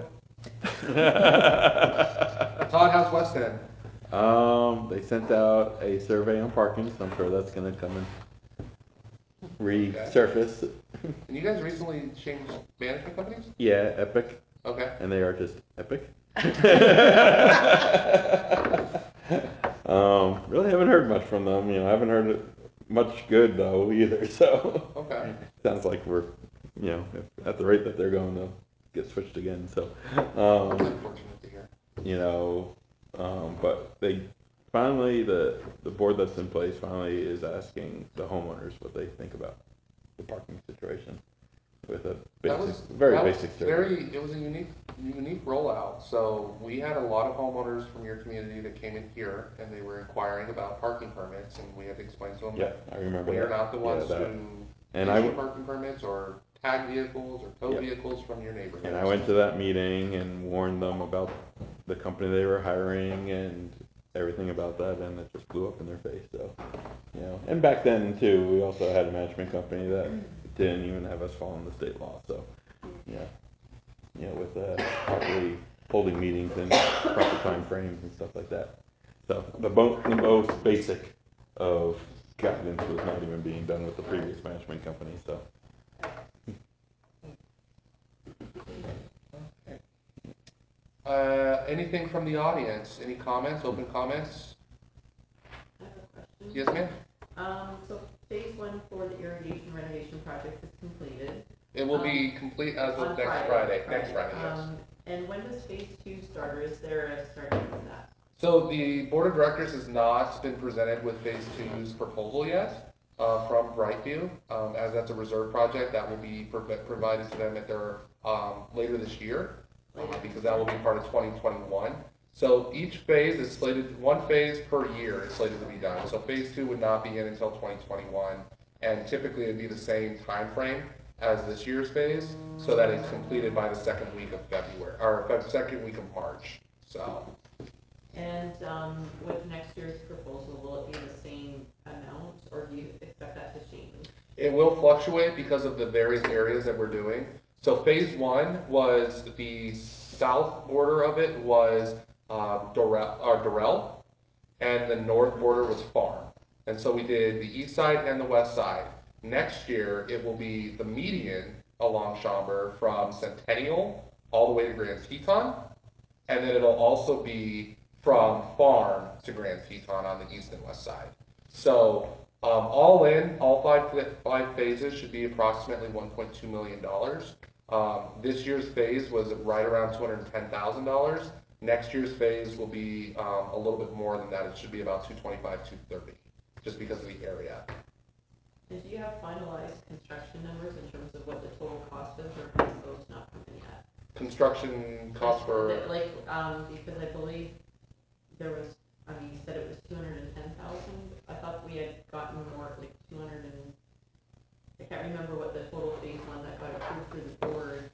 Speaker 2: Todd, how's West End?
Speaker 5: They sent out a survey on parking, so I'm sure that's gonna come and resurface.
Speaker 2: And you guys recently changed management companies?
Speaker 5: Yeah, Epic.
Speaker 2: Okay.
Speaker 5: And they are just epic. from them, I haven't heard much good though either, so.
Speaker 2: Okay.
Speaker 5: Sounds like we're, at the rate that they're going, they'll get switched again, so.
Speaker 2: That's unfortunate to hear.
Speaker 5: But they finally, the board that's in place finally is asking the homeowners what they think about the parking situation with a very basic survey.
Speaker 2: It was a unique rollout. So we had a lot of homeowners from your community that came in here and they were inquiring about parking permits, and we had to explain to them
Speaker 5: Yeah, I remember
Speaker 2: we are
Speaker 5: that.
Speaker 2: not the ones
Speaker 5: Yeah,
Speaker 2: who
Speaker 5: and
Speaker 2: issue parking permits or tag vehicles or tow
Speaker 5: Yep.
Speaker 2: vehicles from your neighborhood.
Speaker 5: And I went to that meeting and warned them about the company they were hiring and everything about that, and it just blew up in their face, so, And back then too, we also had a management company that didn't even have us following the state law, so, with properly holding meetings in proper time frames and stuff like that. So the most basic of guidance was not even being done with the previous management company, so.
Speaker 2: Anything from the audience? Any comments? Open comments?
Speaker 8: I have a question.
Speaker 2: Yes, ma'am.
Speaker 8: So phase 1 for the irrigation renovation project is completed.
Speaker 2: It will be complete as of
Speaker 8: On
Speaker 2: next Friday. Next Friday, yes.
Speaker 8: And when does phase 2 start, or is there a start date for that?
Speaker 2: So the board of directors has not been presented with phase 2's proposal yet from Brightview. As that's a reserve project, that will be provided to them at their later this year, because that will be part of 2021. So each phase is slated, one phase per year is slated to be done. So phase 2 would not be in until 2021, and typically it'd be the same time frame as this year's phase, so that it's completed by the second week of February, or second week of March. So.
Speaker 8: And with next year's proposal, will it be the same amount, or do you expect that to change?
Speaker 2: It will fluctuate because of the various areas that we're doing. So phase 1 was the south border of it was Dorrell, and the north border was Farm. And so we did the east side and the west side. Next year, it will be the median along Schaumburg from Centennial all the way to Grand Teton, and then it'll also be from Farm to Grand Teton on the east and west side. So all in, all five phases should be approximately $1.2 million. This year's phase was right around $210,000. Next year's phase will be a little bit more than that. It should be about $225,000, $230,000, just because of the area.
Speaker 8: And do you have finalized construction numbers in terms of what the total cost is, or has those not come in yet?
Speaker 2: Construction cost for
Speaker 8: because I believe there was, you said it was 210,000. I thought we had gotten more, like 200 and, I can't remember what the total phase 1 that got approved through the board.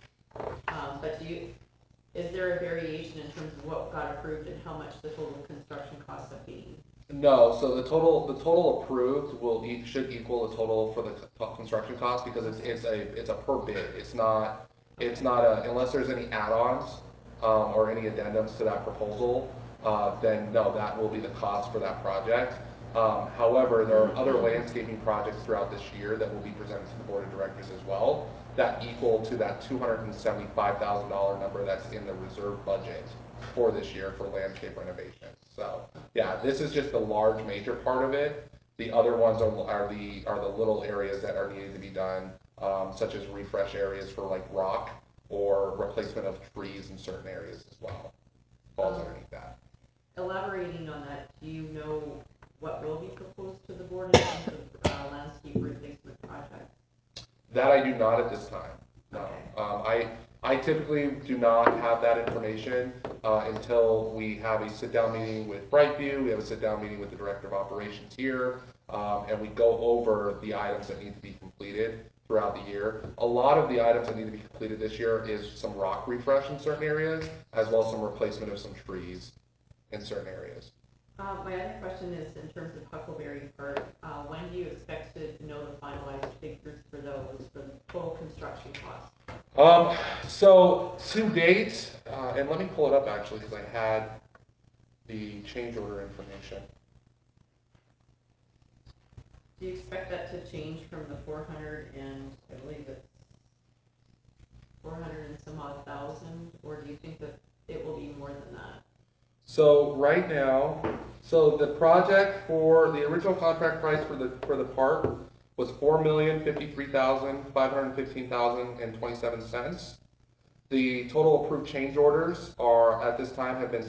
Speaker 8: But is there a variation in terms of what got approved and how much the total construction costs have been?
Speaker 2: No, so the total approved should equal the total for the construction cost, because it's a per bid. It's not unless there's any add-ons or any addendums to that proposal, then no, that will be the cost for that project. However, there are other landscaping projects throughout this year that will be presented to the board of directors as well, that equal to that $275,000 number that's in the reserve budget for this year for landscape renovations. So yeah, this is just the large major part of it. The other ones are the little areas that are needed to be done, such as refresh areas for like rock or replacement of trees in certain areas as well. Falls underneath that.
Speaker 8: Elaborating on that, do you know what will be proposed to the board in terms of landscape replacement projects?
Speaker 2: That I do not at this time. No.
Speaker 8: Okay.
Speaker 2: I typically do not have that information until we have a sit-down meeting with Brightview, we have a sit-down meeting with the Director of Operations here, and we go over the items that need to be completed throughout the year. A lot of the items that need to be completed this year is some rock refresh in certain areas, as well as some replacement of some trees in certain areas.
Speaker 8: My other question is in terms of Huckleberry Park, when do you expect to know the finalized figures for those, for the total construction costs?
Speaker 2: So to date, and let me pull it up actually, because I had the change order information.
Speaker 8: Do you expect that to change from the 400 and I believe it's 400 and some odd thousand, or do you think that it will be more than that?
Speaker 2: So right now, So the project for the original contract price for the park was $4,053,515,27. The total approved change orders are at this time have been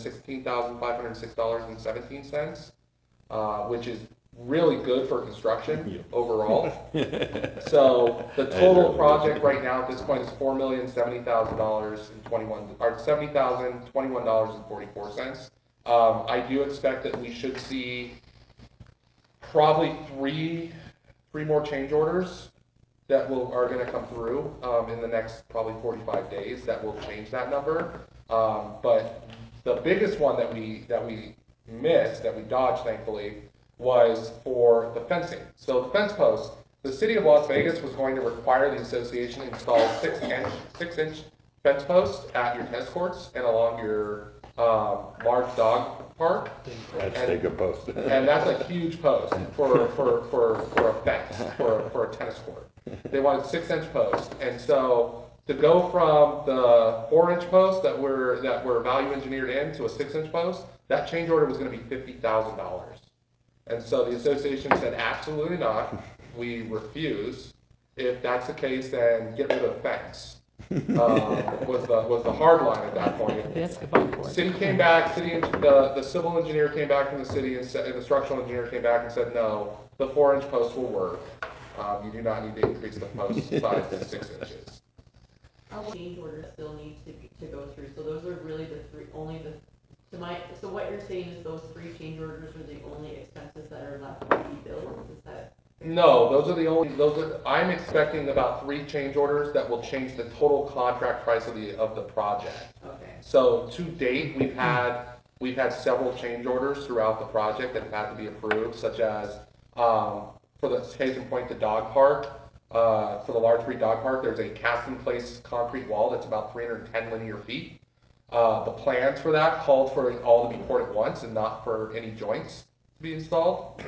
Speaker 2: $16,506.17, which is really good for construction overall. So the total project right now at this point is $4,070,000 or $70,021.44. I do expect that we should see probably three more change orders that are going to come through in the next probably 45 days that will change that number. But the biggest one that we missed, that we dodged thankfully, was for the fencing. So the fence posts, the city of Las Vegas was going to require the association to install 6-inch fence posts at your tennis courts and along your large dog park.
Speaker 5: That's a good post.
Speaker 2: And that's a huge post for a fence, for a tennis court. They wanted 6-inch posts. And so to go from the 4-inch post that were value engineered in to a 6-inch post, that change order was going to be $50,000. And so the association said, absolutely not. We refuse. If that's the case, then get rid of the fence. Was the hard line at that point.
Speaker 3: Basketball court.
Speaker 2: City came back, the civil engineer came back from the city and the structural engineer came back and said, no, the 4-inch post will work. You do not need to increase the post size to 6 inches.
Speaker 8: Our change orders still need to go through, so those are really so what you're saying is those 3 change orders are the only expenses that are left to be billed, is that?
Speaker 2: No, I'm expecting about 3 change orders that will change the total contract price of the project.
Speaker 8: Okay.
Speaker 2: So to date, we've had several change orders throughout the project that have had to be approved, such as, for the case in point, the dog park, for the Large Creek Dog Park, there's a cast-in-place concrete wall that's about 310 linear feet. The plans for that called for it all to be poured at once and not for any joints to be installed.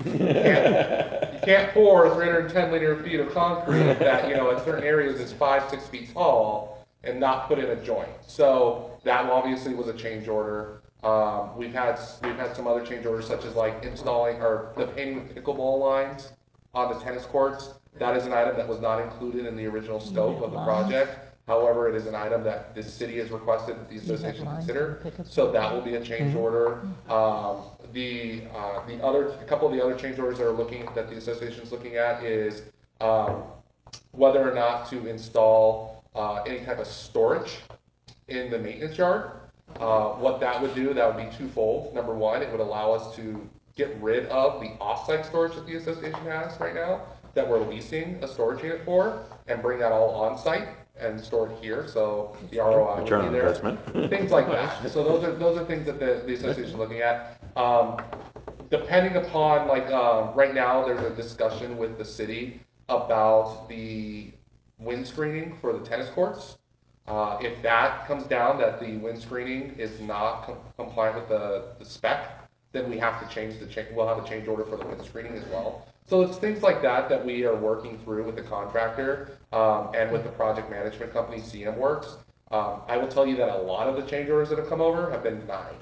Speaker 2: You can't pour 310 linear feet of concrete that, at certain areas is 5-6 feet tall and not put in a joint. So that obviously was a change order. We've had some other change orders, such as like installing or the painting of pickleball lines on the tennis courts. That is an item that was not included in the original scope of the project. However, it is an item that the city has requested that the association consider. So that will be a change order. A couple of the other change orders that the association is looking at is whether or not to install any type of storage in the maintenance yard. What that would do, that would be twofold. Number one, it would allow us to get rid of the off-site storage that the association has right now, that we're leasing a storage unit for, and bring that all on-site and store it here, so the ROI would be
Speaker 5: Return on
Speaker 2: there.
Speaker 5: investment.
Speaker 2: Things like that. So those are things that the association is looking at. Depending upon, right now, there's a discussion with the city about the wind screening for the tennis courts. If that comes down that the wind screening is not compliant with the spec, then we have to we'll have a change order for the wind screening as well. So it's things like that we are working through with the contractor and with the project management company, CM Works. I will tell you that a lot of the change orders that have come over have been denied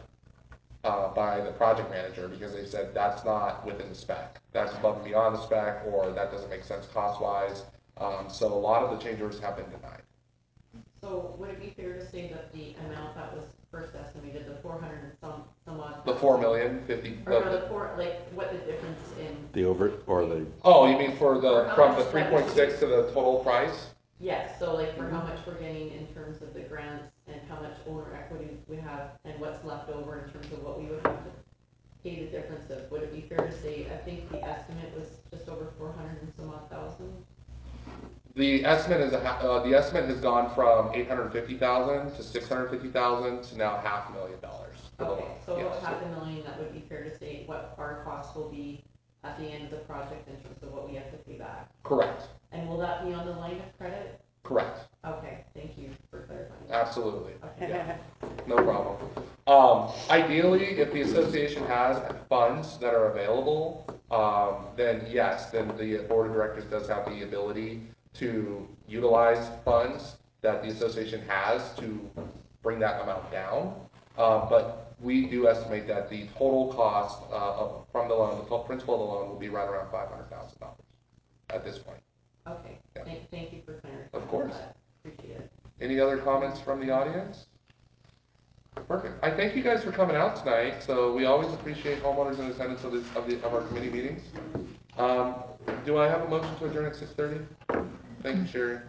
Speaker 2: by the project manager because they said that's not within the spec. That's above and beyond the spec, or that doesn't make sense cost-wise. So a lot of the change orders have been denied.
Speaker 8: So would it be fair to say that the amount that was first estimated, the 400 and some odd?
Speaker 2: The 4,050,000.
Speaker 8: Or no, what the difference in?
Speaker 5: The over, or the,
Speaker 2: Oh, you mean from the
Speaker 8: Or how much
Speaker 2: 3.6 to the total price?
Speaker 8: Yes, so for how much we're getting in terms of the grants and how much owner equity we have and what's left over in terms of what we would have to pay the difference of, would it be fair to say, I think the estimate was just over 400 and some odd thousand?
Speaker 2: The estimate has gone from 850,000 to 650,000 to now $500,000.
Speaker 8: Okay, so
Speaker 2: Yes.
Speaker 8: about $500,000, that would be fair to say what our cost will be at the end of the project in terms of what we have to pay back.
Speaker 2: Correct.
Speaker 8: And will that be on the line of credit?
Speaker 2: Correct.
Speaker 8: Okay, thank you for clarifying.
Speaker 2: Absolutely.
Speaker 8: Okay.
Speaker 2: Yeah. No problem. Ideally, if the association has funds that are available, then yes, then the board of directors does have the ability to utilize funds that the association has to bring that amount down. But we do estimate that the total cost from the loan, the total principal of the loan, will be right around $500,000 at this point.
Speaker 8: Okay,
Speaker 2: Yeah.
Speaker 8: thank you for clarifying.
Speaker 2: Of course.
Speaker 8: that. Appreciate it.
Speaker 2: Any other comments from the audience? Perfect. I thank you guys for coming out tonight. So we always appreciate homeowners in attendance of our committee meetings. Do I have a motion to adjourn at 6:30? Thank you, Sherry.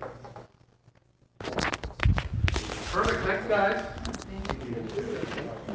Speaker 2: Perfect. Thanks, guys.